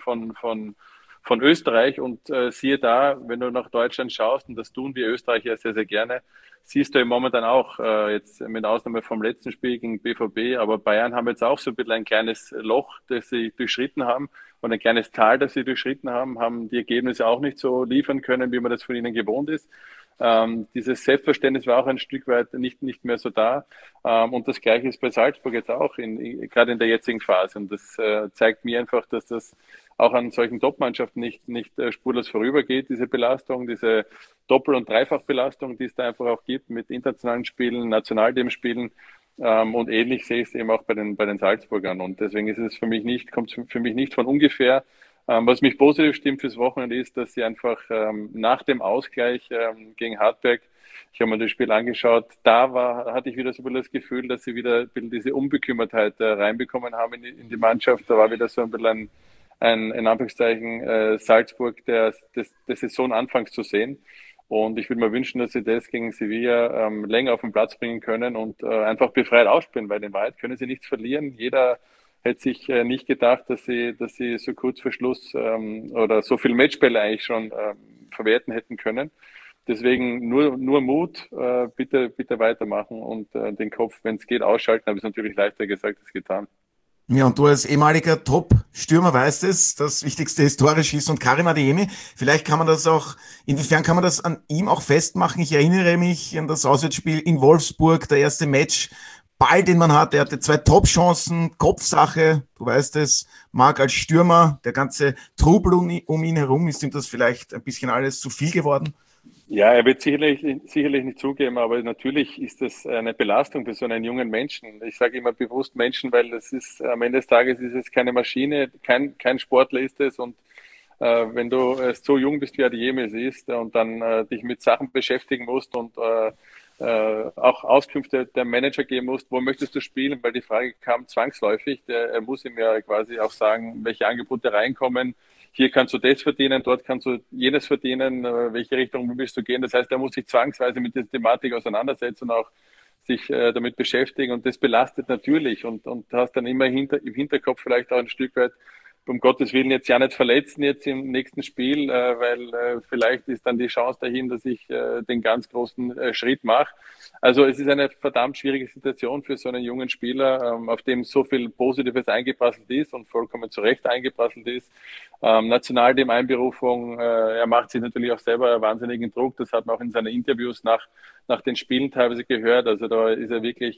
von Österreich. Und siehe da, wenn du nach Deutschland schaust, und das tun wir Österreicher sehr, sehr gerne, siehst du im Moment dann auch, jetzt mit Ausnahme vom letzten Spiel gegen BVB, aber Bayern haben jetzt auch so ein bisschen ein kleines Loch, das sie durchschritten haben, und ein kleines Tal, das sie durchschritten haben die Ergebnisse auch nicht so liefern können, wie man das von ihnen gewohnt ist. Dieses Selbstverständnis war auch ein Stück weit nicht mehr so da. Und das Gleiche ist bei Salzburg jetzt auch, gerade in der jetzigen Phase. Und das zeigt mir einfach, dass das auch an solchen Top-Mannschaften nicht spurlos vorübergeht, diese Belastung, diese Doppel- und Dreifachbelastung, die es da einfach auch gibt mit internationalen Spielen, Nationalteamspielen. Und ähnlich sehe ich es eben auch bei den Salzburgern. Und deswegen kommt es für mich nicht von ungefähr. Was mich positiv stimmt fürs Wochenende ist, dass sie einfach nach dem Ausgleich gegen Hartberg, ich habe mir das Spiel angeschaut, hatte ich wieder so ein bisschen das Gefühl, dass sie wieder ein bisschen diese Unbekümmertheit reinbekommen haben in die Mannschaft. Da war wieder so ein bisschen ein in Anführungszeichen Salzburg des Saisonanfangs zu sehen. Und ich würde mir wünschen, dass sie das gegen Sevilla länger auf den Platz bringen können und einfach befreit ausspielen, weil in Wahrheit können sie nichts verlieren. Jeder hätte sich nicht gedacht, dass sie so kurz vor Schluss oder so viel Matchbälle eigentlich schon verwerten hätten können. Deswegen nur Mut, bitte weitermachen und den Kopf, wenn es geht, ausschalten. Aber es ist natürlich leichter gesagt als getan. Ja, und du als ehemaliger Top-Stürmer weißt es, das Wichtigste ist Tore schießen und Karim Adeyemi. Vielleicht kann man das auch, inwiefern kann man das an ihm auch festmachen? Ich erinnere mich an das Auswärtsspiel in Wolfsburg, der erste Match, Ball, den man hat, er hatte 2 Top-Chancen, Kopfsache, du weißt es, Marc als Stürmer, der ganze Trubel um ihn herum, ist ihm das vielleicht ein bisschen alles zu viel geworden? Ja, er wird sicherlich nicht zugeben, aber natürlich ist das eine Belastung für so einen jungen Menschen. Ich sage immer bewusst Menschen, weil das ist am Ende des Tages ist es keine Maschine, kein Sportler ist es. Und wenn du so jung bist, wie Adeyemi es ist, und dann dich mit Sachen beschäftigen musst und auch Auskünfte der Manager geben musst, wo möchtest du spielen, weil die Frage kam zwangsläufig. Er muss ihm ja quasi auch sagen, welche Angebote reinkommen. Hier kannst du das verdienen, dort kannst du jenes verdienen, welche Richtung willst du gehen. Das heißt, er muss sich zwangsweise mit dieser Thematik auseinandersetzen und auch sich damit beschäftigen, und das belastet natürlich, und hast dann immer im Hinterkopf vielleicht auch ein Stück weit, um Gottes Willen jetzt ja nicht verletzen jetzt im nächsten Spiel, weil vielleicht ist dann die Chance dahin, dass ich den ganz großen Schritt mache. Also es ist eine verdammt schwierige Situation für so einen jungen Spieler, auf dem so viel Positives eingeprasselt ist und vollkommen zu Recht eingeprasselt ist. Nationalteam Einberufung, er macht sich natürlich auch selber wahnsinnigen Druck. Das hat man auch in seinen Interviews nach den Spielen teilweise gehört. Also da ist er wirklich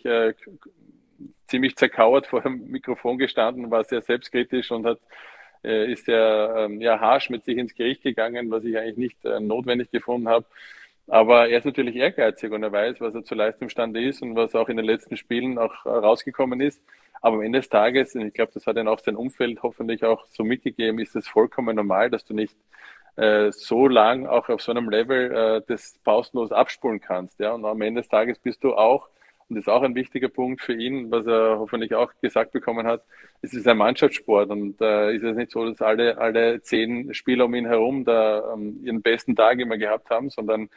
ziemlich zerkauert vor dem Mikrofon gestanden, war sehr selbstkritisch und ist sehr harsch mit sich ins Gericht gegangen, was ich eigentlich nicht notwendig gefunden habe. Aber er ist natürlich ehrgeizig und er weiß, was er zur Leistung imstande ist und was auch in den letzten Spielen auch rausgekommen ist. Aber am Ende des Tages, und ich glaube, das hat ihn auch sein Umfeld hoffentlich auch so mitgegeben, ist es vollkommen normal, dass du nicht so lang auch auf so einem Level das pausenlos abspulen kannst. Ja? Und am Ende des Tages bist du auch, und das ist auch ein wichtiger Punkt für ihn, was er hoffentlich auch gesagt bekommen hat, es ist ein Mannschaftssport, und ist es nicht so, dass alle 10 Spieler um ihn herum da ihren besten Tag immer gehabt haben, sondern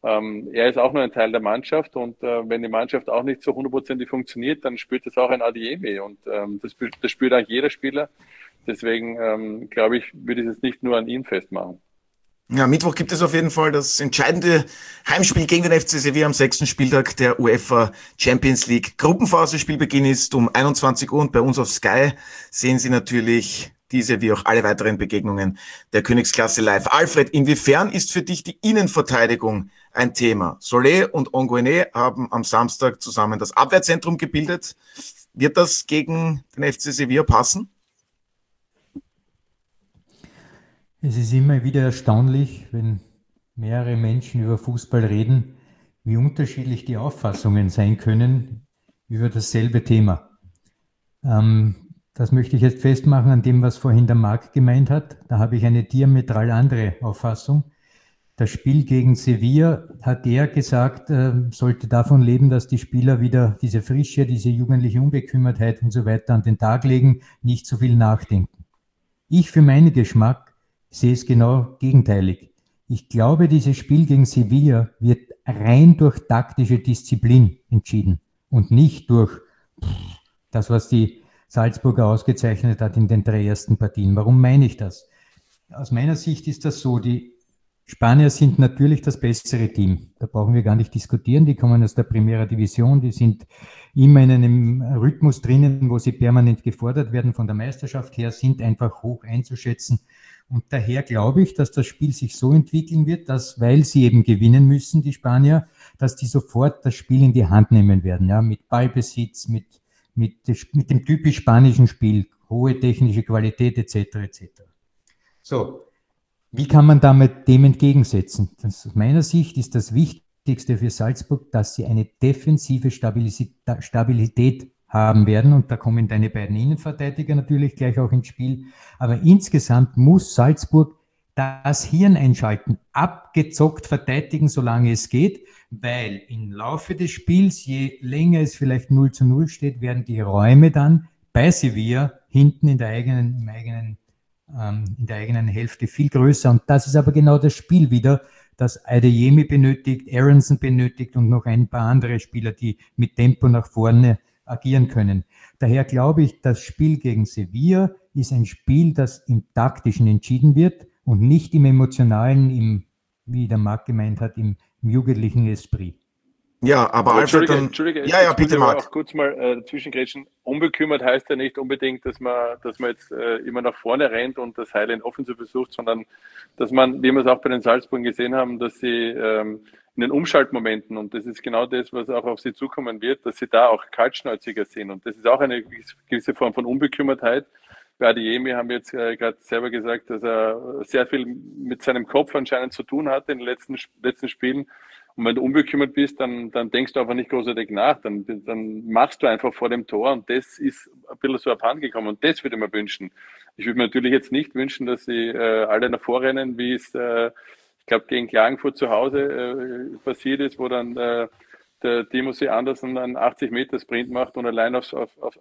er ist auch nur ein Teil der Mannschaft, und wenn die Mannschaft auch nicht so 100% funktioniert, dann spürt das auch ein Adeyemi, und das spürt auch jeder Spieler. Deswegen glaube ich, würde ich es nicht nur an ihn festmachen. Ja, Mittwoch gibt es auf jeden Fall das entscheidende Heimspiel gegen den FC Sevilla am 6. Spieltag der UEFA Champions League Gruppenphase. Spielbeginn ist um 21 Uhr und bei uns auf Sky sehen Sie natürlich diese wie auch alle weiteren Begegnungen der Königsklasse live. Alfred, inwiefern ist für dich die Innenverteidigung ein Thema? Solé und Onguene haben am Samstag zusammen das Abwehrzentrum gebildet. Wird das gegen den FC Sevilla passen? Es ist immer wieder erstaunlich, wenn mehrere Menschen über Fußball reden, wie unterschiedlich die Auffassungen sein können über dasselbe Thema. Das möchte ich jetzt festmachen an dem, was vorhin der Marc gemeint hat. Da habe ich eine diametral andere Auffassung. Das Spiel gegen Sevilla, hat er gesagt, sollte davon leben, dass die Spieler wieder diese Frische, diese jugendliche Unbekümmertheit und so weiter an den Tag legen, nicht so viel nachdenken. Ich für meinen Geschmack sehe es genau gegenteilig. Ich glaube, dieses Spiel gegen Sevilla wird rein durch taktische Disziplin entschieden und nicht durch das, was die Salzburger ausgezeichnet hat in den 3 ersten Partien. Warum meine ich das? Aus meiner Sicht ist das so, die Spanier sind natürlich das bessere Team. Da brauchen wir gar nicht diskutieren. Die kommen aus der Primera Division, die sind immer in einem Rhythmus drinnen, wo sie permanent gefordert werden von der Meisterschaft her, sind einfach hoch einzuschätzen. Und daher glaube ich, dass das Spiel sich so entwickeln wird, dass, weil sie eben gewinnen müssen, die Spanier, dass die sofort das Spiel in die Hand nehmen werden, ja, mit Ballbesitz, mit dem typisch spanischen Spiel, hohe technische Qualität etc. etc. So, wie kann man damit dem entgegensetzen? Aus meiner Sicht ist das Wichtigste für Salzburg, dass sie eine defensive Stabilität haben werden, und da kommen deine beiden Innenverteidiger natürlich gleich auch ins Spiel. Aber insgesamt muss Salzburg das Hirn einschalten, abgezockt verteidigen, solange es geht, weil im Laufe des Spiels, je länger es vielleicht 0:0 steht, werden die Räume dann bei Sevilla hinten in der eigenen Hälfte viel größer. Und das ist aber genau das Spiel wieder, das Adeyemi benötigt, Aronson benötigt und noch ein paar andere Spieler, die mit Tempo nach vorne agieren können. Daher glaube ich, das Spiel gegen Sevilla ist ein Spiel, das im Taktischen entschieden wird und nicht im Emotionalen, wie der Marc gemeint hat, im jugendlichen Esprit. Ja, aber Alfred dann... Entschuldige, Ja, bitte, Marc. Auch kurz mal zwischengrätschen. Unbekümmert heißt ja nicht unbedingt, dass man jetzt immer nach vorne rennt und das Heil in Offensive versucht, sondern dass man, wie wir es auch bei den Salzburgern gesehen haben, dass sie in den Umschaltmomenten, und das ist genau das, was auch auf sie zukommen wird, dass sie da auch kaltschnäuziger sind. Und das ist auch eine gewisse Form von Unbekümmertheit. Bei Adeyemi haben wir jetzt gerade selber gesagt, dass er sehr viel mit seinem Kopf anscheinend zu tun hatte in den letzten Spielen. Und wenn du unbekümmert bist, dann denkst du einfach nicht großartig nach. Dann machst du einfach vor dem Tor, und das ist ein bisschen so abhanden gekommen. Und das würde ich mir wünschen. Ich würde mir natürlich jetzt nicht wünschen, dass sie alle davor rennen, wie es, ich glaube, gegen Klagenfurt zu Hause passiert ist, wo dann der Timothy Andersen einen 80-Meter-Sprint macht und allein aufs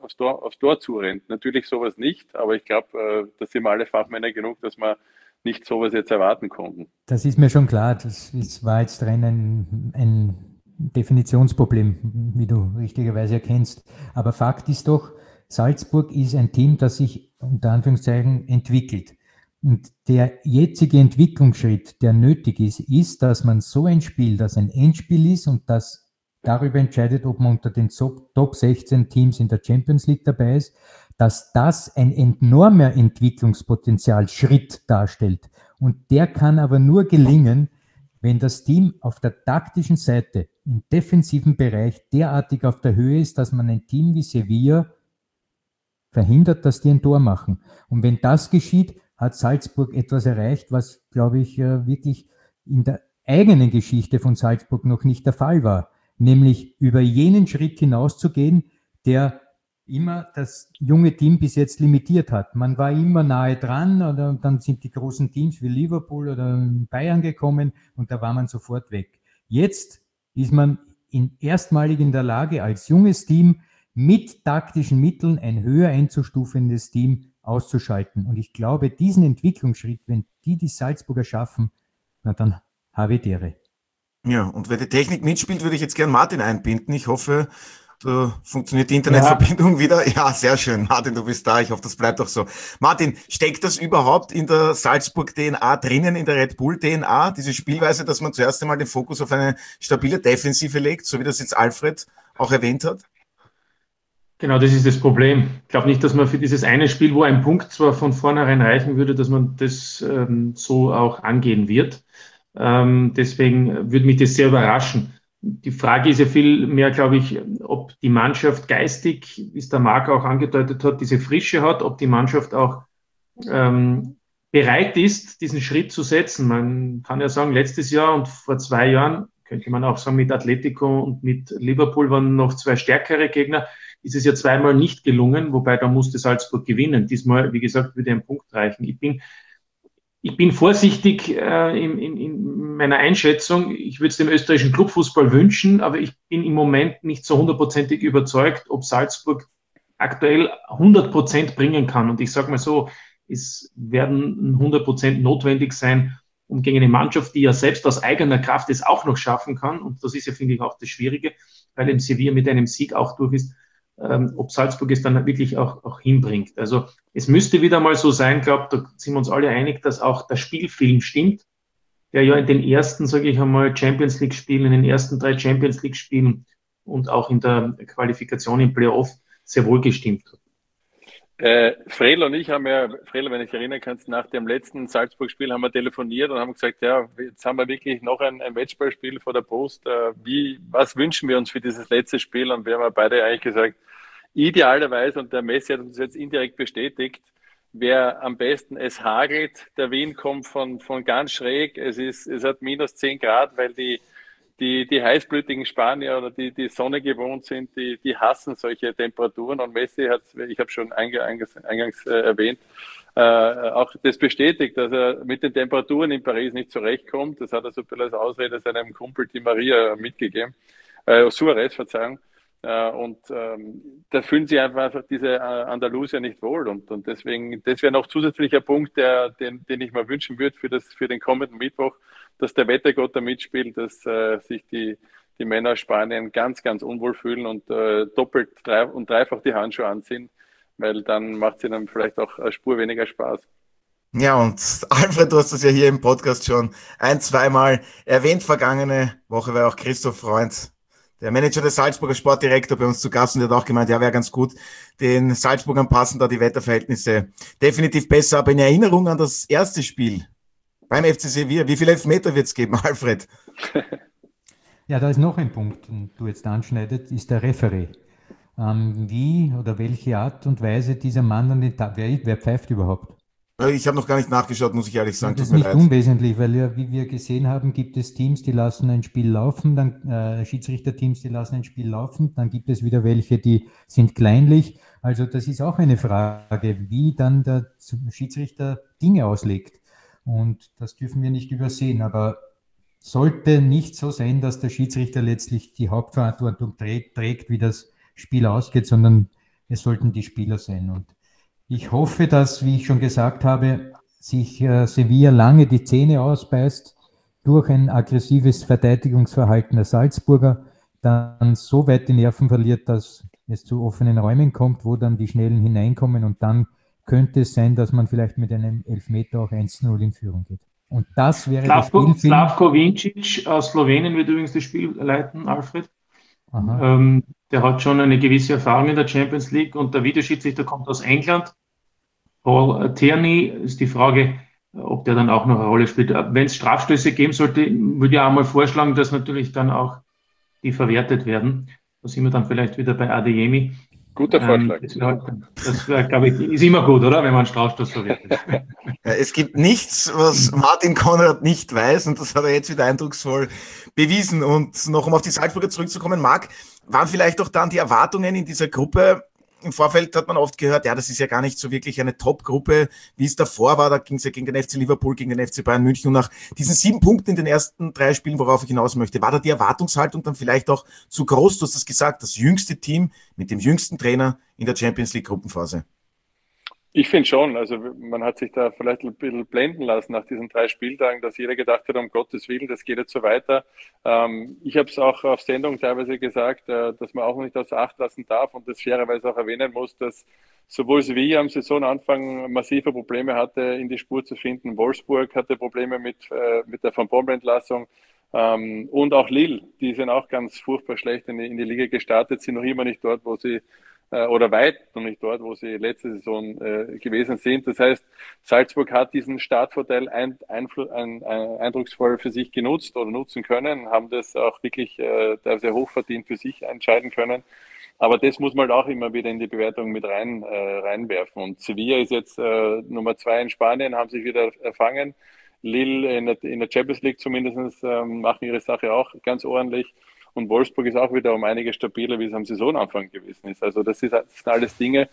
Tor zurennt. Natürlich sowas nicht, aber ich glaube, da sind wir alle Fachmänner genug, dass wir nicht sowas jetzt erwarten konnten. Das ist mir schon klar. Das war jetzt rein ein Definitionsproblem, wie du richtigerweise erkennst. Aber Fakt ist doch, Salzburg ist ein Team, das sich unter Anführungszeichen entwickelt. Und der jetzige Entwicklungsschritt, der nötig ist, dass man so ein Spiel, das ein Endspiel ist und das darüber entscheidet, ob man unter den Top 16 Teams in der Champions League dabei ist, dass das ein enormer Entwicklungspotenzialschritt darstellt. Und der kann aber nur gelingen, wenn das Team auf der taktischen Seite im defensiven Bereich derartig auf der Höhe ist, dass man ein Team wie Sevilla verhindert, dass die ein Tor machen. Und wenn das geschieht, hat Salzburg etwas erreicht, was, glaube ich, wirklich in der eigenen Geschichte von Salzburg noch nicht der Fall war. Nämlich über jenen Schritt hinauszugehen, der immer das junge Team bis jetzt limitiert hat. Man war immer nahe dran, oder dann sind die großen Teams wie Liverpool oder Bayern gekommen und da war man sofort weg. Jetzt ist man erstmalig in der Lage, als junges Team mit taktischen Mitteln ein höher einzustufendes Team auszuschalten. Und ich glaube, diesen Entwicklungsschritt, wenn die Salzburger schaffen, na dann habe ich Ehre. Ja, und wenn die Technik mitspielt, würde ich jetzt gern Martin einbinden. Ich hoffe, da funktioniert die Internetverbindung wieder. Ja, sehr schön. Martin, du bist da. Ich hoffe, das bleibt auch so. Martin, steckt das überhaupt in der Salzburg-DNA drinnen, in der Red Bull-DNA? Diese Spielweise, dass man zuerst einmal den Fokus auf eine stabile Defensive legt, so wie das jetzt Alfred auch erwähnt hat? Genau, das ist das Problem. Ich glaube nicht, dass man für dieses eine Spiel, wo ein Punkt zwar von vornherein reichen würde, dass man das so auch angehen wird. Deswegen würde mich das sehr überraschen. Die Frage ist ja viel mehr, glaube ich, ob die Mannschaft geistig, wie es der Marc auch angedeutet hat, diese Frische hat, ob die Mannschaft auch bereit ist, diesen Schritt zu setzen. Man kann ja sagen, letztes Jahr und vor 2 Jahren, könnte man auch sagen, mit Atletico und mit Liverpool waren noch 2 stärkere Gegner, ist es ja 2-mal nicht gelungen, wobei da musste Salzburg gewinnen. Diesmal, wie gesagt, würde ein Punkt reichen. Ich bin vorsichtig in meiner Einschätzung. Ich würde es dem österreichischen Clubfußball wünschen, aber ich bin im Moment nicht so 100%ig überzeugt, ob Salzburg aktuell 100% bringen kann. Und ich sage mal so, es werden 100% notwendig sein, um gegen eine Mannschaft, die ja selbst aus eigener Kraft es auch noch schaffen kann, und das ist ja, finde ich, auch das Schwierige, weil im Sevilla mit einem Sieg auch durch ist, ob Salzburg es dann wirklich auch hinbringt. Also es müsste wieder mal so sein, glaube, da sind wir uns alle einig, dass auch der Spielfilm stimmt, der ja in den ersten, sage ich einmal, Champions League-Spielen, in den ersten 3 Champions League-Spielen und auch in der Qualifikation im Playoff sehr wohl gestimmt hat. Frel und ich haben ja, Frel, wenn ich erinnern kannst, nach dem letzten Salzburg-Spiel haben wir telefoniert und haben gesagt, ja, jetzt haben wir wirklich noch ein Matchballspiel vor der Post. Was wünschen wir uns für dieses letzte Spiel? Und wir haben beide eigentlich gesagt, idealerweise, und der Messi hat uns jetzt indirekt bestätigt, wäre am besten, es hagelt, der Wind kommt von ganz schräg, es hat minus 10 Grad, weil die heißblütigen Spanier oder die Sonne gewohnt sind, die hassen solche Temperaturen. Und Messi hat, ich habe schon eingangs erwähnt, auch das bestätigt, dass er mit den Temperaturen in Paris nicht zurechtkommt. Das hat er so ein bisschen als Ausrede seinem Kumpel Di Maria mitgegeben. Suarez, Verzeihung. Und da fühlen sich einfach diese Andalusier nicht wohl. Und deswegen, das wäre noch zusätzlicher Punkt, den ich mir wünschen würde für den kommenden Mittwoch, dass der Wettergott da mitspielt, dass sich die Männer aus Spanien ganz, ganz unwohl fühlen und doppelt und dreifach die Handschuhe anziehen, weil dann macht es ihnen vielleicht auch eine Spur weniger Spaß. Ja, und Alfred, du hast das ja hier im Podcast schon 1-2 Mal erwähnt. Vergangene Woche war auch Christoph Freund Der Manager des Salzburger Sportdirektor bei uns zu Gast und der hat auch gemeint, ja, wäre ganz gut. Den Salzburgern passen da die Wetterverhältnisse definitiv besser. Aber in Erinnerung an das erste Spiel beim FC Sevilla, wie viele Elfmeter wird es geben, Alfred? Ja, da ist noch ein Punkt, den du jetzt anschneidest, ist der Referee. Wie oder welche Art und Weise dieser Mann an den Tag, wer pfeift überhaupt? Ich habe noch gar nicht nachgeschaut, muss ich ehrlich sagen. Das ist nicht unwesentlich, weil ja, wie wir gesehen haben, gibt es Teams, die lassen ein Spiel laufen, dann Schiedsrichterteams, die lassen ein Spiel laufen, dann gibt es wieder welche, die sind kleinlich. Also das ist auch eine Frage, wie dann der Schiedsrichter Dinge auslegt. Und das dürfen wir nicht übersehen. Aber sollte nicht so sein, dass der Schiedsrichter letztlich die Hauptverantwortung trägt, wie das Spiel ausgeht, sondern es sollten die Spieler sein. Und ich hoffe, dass, wie ich schon gesagt habe, sich Sevilla lange die Zähne ausbeißt durch ein aggressives Verteidigungsverhalten der Salzburger, dann so weit die Nerven verliert, dass es zu offenen Räumen kommt, wo dann die Schnellen hineinkommen und dann könnte es sein, dass man vielleicht mit einem Elfmeter auch 1-0 in Führung geht. Und das wäre das Spielfilm. Slavko Vincic aus Slowenien wird übrigens das Spiel leiten, Alfred. Der hat schon eine gewisse Erfahrung in der Champions League und der Videoschiedsrichter kommt aus England. Paul Tierney ist die Frage, ob der dann auch noch eine Rolle spielt. Wenn es Strafstöße geben sollte, würde ich auch mal vorschlagen, dass natürlich dann auch die verwertet werden. Da sind wir dann vielleicht wieder bei Adeyemi. Guter Vorschlag. Das glaube ich, ist immer gut, oder? Wenn man einen Strafstoß verwertet. Ja, es gibt nichts, was Martin Konrad nicht weiß und das hat er jetzt wieder eindrucksvoll bewiesen. Und noch um auf die Salzburger zurückzukommen, Marc, waren vielleicht auch dann die Erwartungen in dieser Gruppe? Im Vorfeld hat man oft gehört, ja, das ist ja gar nicht so wirklich eine Top-Gruppe, wie es davor war. Da ging es ja gegen den FC Liverpool, gegen den FC Bayern München. Und nach diesen 7 Punkten in den ersten 3 Spielen, worauf ich hinaus möchte, war da die Erwartungshaltung dann vielleicht auch zu groß? Du hast das gesagt, das jüngste Team mit dem jüngsten Trainer in der Champions League Gruppenphase. Ich finde schon, also man hat sich da vielleicht ein bisschen blenden lassen nach diesen 3 Spieltagen, dass jeder gedacht hat, um Gottes Willen, das geht jetzt so weiter. Ich habe es auch auf Sendung teilweise gesagt, dass man auch nicht außer Acht lassen darf und das fairerweise auch erwähnen muss, dass sowohl Sevilla am Saisonanfang massive Probleme hatte, in die Spur zu finden. Wolfsburg hatte Probleme mit der Van Bommel-Entlassung. Und auch Lille, die sind auch ganz furchtbar schlecht in die Liga gestartet, sind noch immer nicht dort, wo sie oder weit noch nicht dort, wo sie letzte Saison gewesen sind. Das heißt, Salzburg hat diesen Startvorteil eindrucksvoll für sich genutzt oder nutzen können, haben das auch wirklich sehr hochverdient für sich entscheiden können. Aber das muss man auch immer wieder in die Bewertung mit reinwerfen. Und Sevilla ist jetzt Nummer 2 in Spanien, haben sich wieder erfangen. Lille in der Champions League zumindest machen ihre Sache auch ganz ordentlich. Und Wolfsburg ist auch wieder um einige stabiler, wie es am Saisonanfang gewesen ist. Also das sind alles Dinge,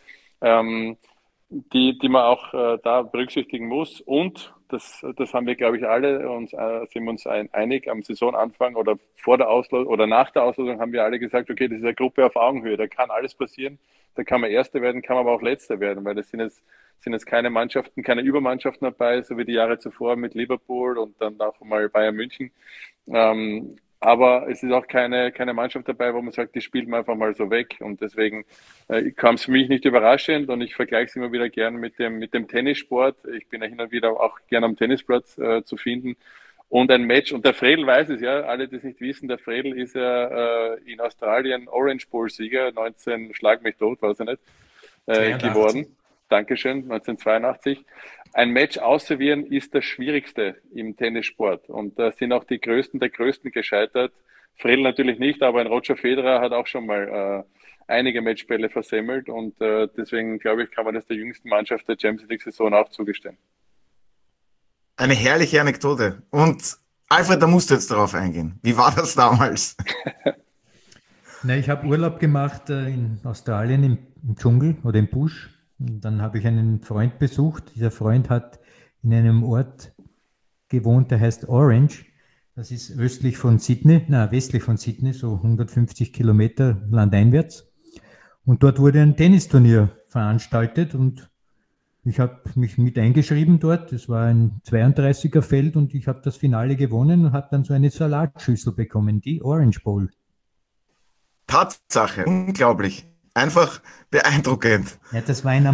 die man auch da berücksichtigen muss. Und das haben wir, glaube ich, alle sind wir uns einig am Saisonanfang oder vor der Auslosung oder nach der Auslosung haben wir alle gesagt, okay, das ist eine Gruppe auf Augenhöhe, da kann alles passieren, da kann man Erster werden, kann man aber auch Letzter werden, weil das sind jetzt keine Mannschaften, keine Übermannschaften dabei, so wie die Jahre zuvor mit Liverpool und dann auch mal Bayern München. Aber es ist auch keine Mannschaft dabei, wo man sagt, die spielt man einfach mal so weg. Und deswegen kam es für mich nicht überraschend und ich vergleiche es immer wieder gern mit dem Tennissport. Ich bin ja hin und wieder auch gern am Tennisplatz zu finden. Und ein Match, und der Fredl weiß es ja, alle, die es nicht wissen, der Fredl ist ja in Australien Orange Bowl-Sieger, 19, schlag mich tot, weiß ich nicht, geworden. Dankeschön, 1982. Ein Match ausservieren ist das Schwierigste im Tennissport. Und da sind auch die Größten der Größten gescheitert. Fredl natürlich nicht, aber ein Roger Federer hat auch schon mal einige Matchbälle versemmelt. Und deswegen, glaube ich, kann man das der jüngsten Mannschaft der Champions League-Saison auch zugestehen. Eine herrliche Anekdote. Und Alfred, da musst du jetzt darauf eingehen. Wie war das damals? Na, ich habe Urlaub gemacht in Australien im Dschungel oder im Busch. Und dann habe ich einen Freund besucht. Dieser Freund hat in einem Ort gewohnt, der heißt Orange. Das ist westlich von Sydney, so 150 Kilometer landeinwärts. Und dort wurde ein Tennisturnier veranstaltet und ich habe mich mit eingeschrieben dort. Es war ein 32er Feld und ich habe das Finale gewonnen und habe dann so eine Salatschüssel bekommen, die Orange Bowl. Tatsache, unglaublich. Einfach beeindruckend. Ja, das war ein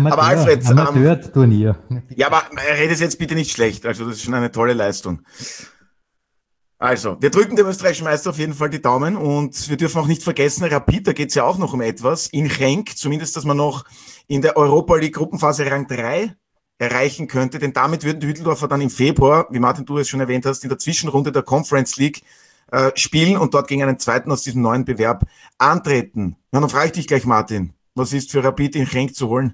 Amateur-Turnier. Ja, aber rede es jetzt bitte nicht schlecht. Also das ist schon eine tolle Leistung. Also, wir drücken dem österreichischen Meister auf jeden Fall die Daumen und wir dürfen auch nicht vergessen, Rapid, da geht's ja auch noch um etwas. In Genk, zumindest, dass man noch in der Europa League Gruppenphase Rang 3 erreichen könnte, denn damit würden die Hütteldorfer dann im Februar, wie Martin, du es schon erwähnt hast, in der Zwischenrunde der Conference League spielen und dort gegen einen zweiten aus diesem neuen Bewerb antreten. Ja, dann frage ich dich gleich, Martin, was ist für Rapid in Genk zu holen?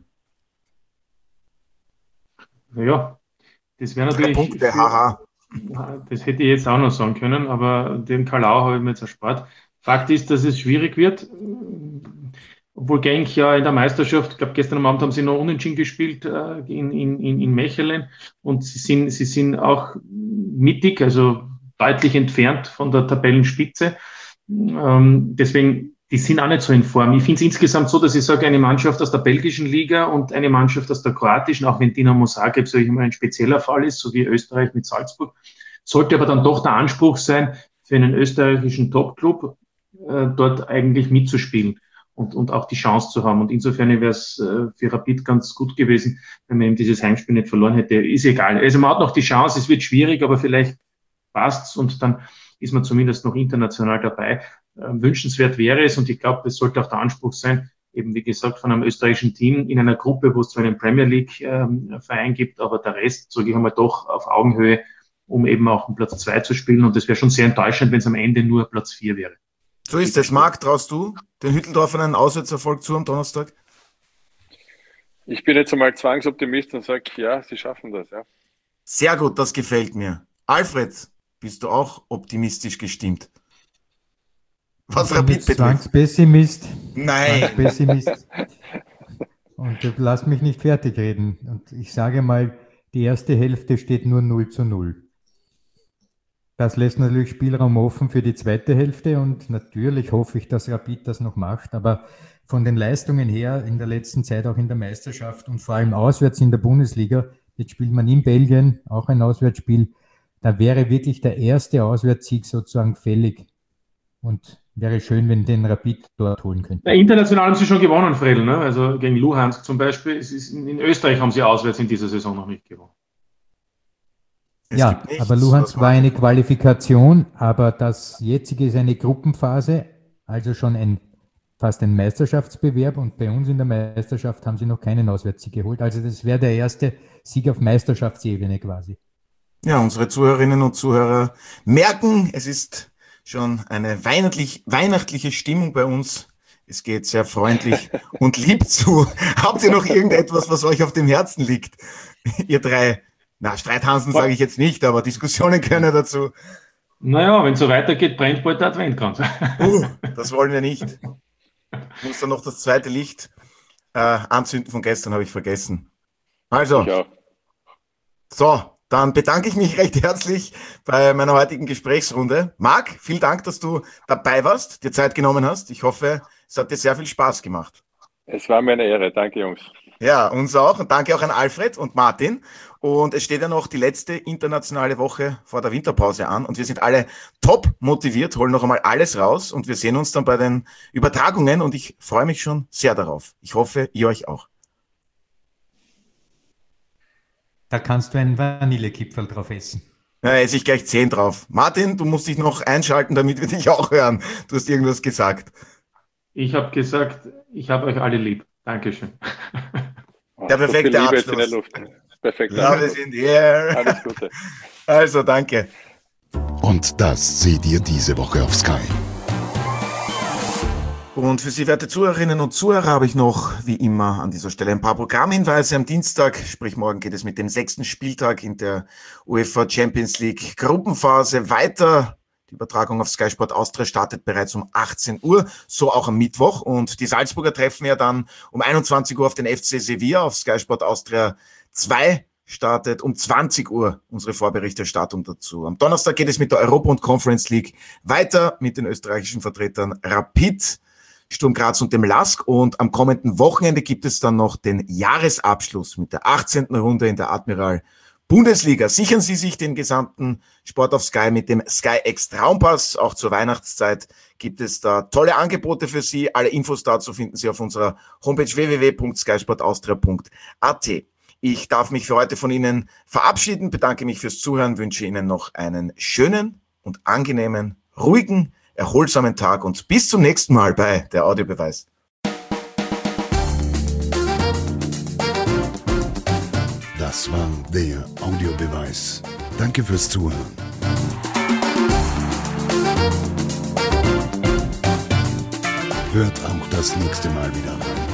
Naja, das wäre natürlich... 3 Punkte, haha. Das hätte ich jetzt auch noch sagen können, aber den Kalau habe ich mir jetzt erspart. Fakt ist, dass es schwierig wird, obwohl Genk ja in der Meisterschaft, ich glaube gestern Abend haben sie noch unentschieden gespielt in Mechelen und sie sind auch mittig, also deutlich entfernt von der Tabellenspitze. Deswegen, die sind auch nicht so in Form. Ich finde es insgesamt so, dass ich sage, eine Mannschaft aus der belgischen Liga und eine Mannschaft aus der kroatischen, auch wenn Dinamo Zagreb, sage ich mal, ein spezieller Fall ist, so wie Österreich mit Salzburg, sollte aber dann doch der Anspruch sein, für einen österreichischen Top-Club dort eigentlich mitzuspielen und auch die Chance zu haben. Und insofern wäre es für Rapid ganz gut gewesen, wenn man eben dieses Heimspiel nicht verloren hätte. Ist egal. Also man hat noch die Chance, es wird schwierig, aber vielleicht passt's und dann ist man zumindest noch international dabei. Wünschenswert wäre es und ich glaube, das sollte auch der Anspruch sein, eben wie gesagt von einem österreichischen Team in einer Gruppe, wo es zwar einen Premier League Verein gibt, aber der Rest, sage ich einmal, doch auf Augenhöhe, um eben auch um Platz 2 zu spielen und das wäre schon sehr enttäuschend, wenn es am Ende nur Platz 4 wäre. So ist es. Marc, traust du den Hütteldorfern einen Auswärtserfolg zu am Donnerstag? Ich bin jetzt einmal Zwangsoptimist und sage, ja, sie schaffen das, ja. Sehr gut, das gefällt mir. Alfred, bist du auch optimistisch gestimmt? Was Rapid betrifft? Zwangspessimist. Nein. Zwangspessimist. Und lass mich nicht fertig reden. Und ich sage mal, die erste Hälfte steht nur 0:0. Das lässt natürlich Spielraum offen für die zweite Hälfte und natürlich hoffe ich, dass Rapid das noch macht. Aber von den Leistungen her in der letzten Zeit auch in der Meisterschaft und vor allem auswärts in der Bundesliga, jetzt spielt man in Belgien auch ein Auswärtsspiel, da wäre wirklich der erste Auswärtssieg sozusagen fällig und wäre schön, wenn den Rapid dort holen könnte. Ja, international haben sie schon gewonnen, Fredl, ne? Also gegen Luhansk zum Beispiel. In Österreich haben sie auswärts in dieser Saison noch nicht gewonnen. Ja, aber Luhansk war eine Qualifikation, aber das jetzige ist eine Gruppenphase, also schon fast ein Meisterschaftsbewerb und bei uns in der Meisterschaft haben sie noch keinen Auswärtssieg geholt. Also das wäre der erste Sieg auf Meisterschaftsebene quasi. Ja, unsere Zuhörerinnen und Zuhörer merken, es ist schon eine weihnachtliche Stimmung bei uns. Es geht sehr freundlich und lieb zu. Habt ihr noch irgendetwas, was euch auf dem Herzen liegt? Ihr drei. Na, Streithansen sage ich jetzt nicht, aber Diskussionen können dazu. Naja, wenn es so weitergeht, brennt bald der Adventkranz. Das wollen wir nicht. Ich muss dann noch das zweite Licht anzünden von gestern, habe ich vergessen. Also, so, dann bedanke ich mich recht herzlich bei meiner heutigen Gesprächsrunde. Marc, vielen Dank, dass du dabei warst, dir Zeit genommen hast. Ich hoffe, es hat dir sehr viel Spaß gemacht. Es war mir eine Ehre. Danke, Jungs. Ja, uns auch. Und danke auch an Alfred und Martin. Und es steht ja noch die letzte internationale Woche vor der Winterpause an. Und wir sind alle top motiviert, holen noch einmal alles raus. Und wir sehen uns dann bei den Übertragungen. Und ich freue mich schon sehr darauf. Ich hoffe, ihr euch auch. Da kannst du einen Vanillekipferl drauf essen. Da esse ich gleich 10 drauf. Martin, du musst dich noch einschalten, damit wir dich auch hören. Du hast irgendwas gesagt. Ich habe gesagt, ich habe euch alle lieb. Dankeschön. Der perfekte Abschluss. In der Luft. Perfekt. Ja, wir sind here. Alles Gute. Also, danke. Und das seht ihr diese Woche auf Sky. Und für Sie, werte Zuhörerinnen und Zuhörer, habe ich noch, wie immer, an dieser Stelle ein paar Programmhinweise. Am Dienstag, sprich morgen, geht es mit dem 6. Spieltag in der UEFA Champions League Gruppenphase weiter. Die Übertragung auf Sky Sport Austria startet bereits um 18 Uhr, so auch am Mittwoch. Und die Salzburger treffen ja dann um 21 Uhr auf den FC Sevilla. Auf Sky Sport Austria 2 startet um 20 Uhr unsere Vorberichterstattung dazu. Am Donnerstag geht es mit der Europa- und Conference League weiter mit den österreichischen Vertretern Rapid, Sturm Graz und dem LASK. Und am kommenden Wochenende gibt es dann noch den Jahresabschluss mit der 18. Runde in der Admiral Bundesliga. Sichern Sie sich den gesamten Sport auf Sky mit dem Sky X Traumpass. Auch zur Weihnachtszeit gibt es da tolle Angebote für Sie. Alle Infos dazu finden Sie auf unserer Homepage www.skysportaustria.at. Ich darf mich für heute von Ihnen verabschieden, bedanke mich fürs Zuhören, wünsche Ihnen noch einen schönen und angenehmen, ruhigen, erholsamen Tag und bis zum nächsten Mal bei der Audiobeweis. Das war der Audiobeweis. Danke fürs Zuhören. Hört auch das nächste Mal wieder rein.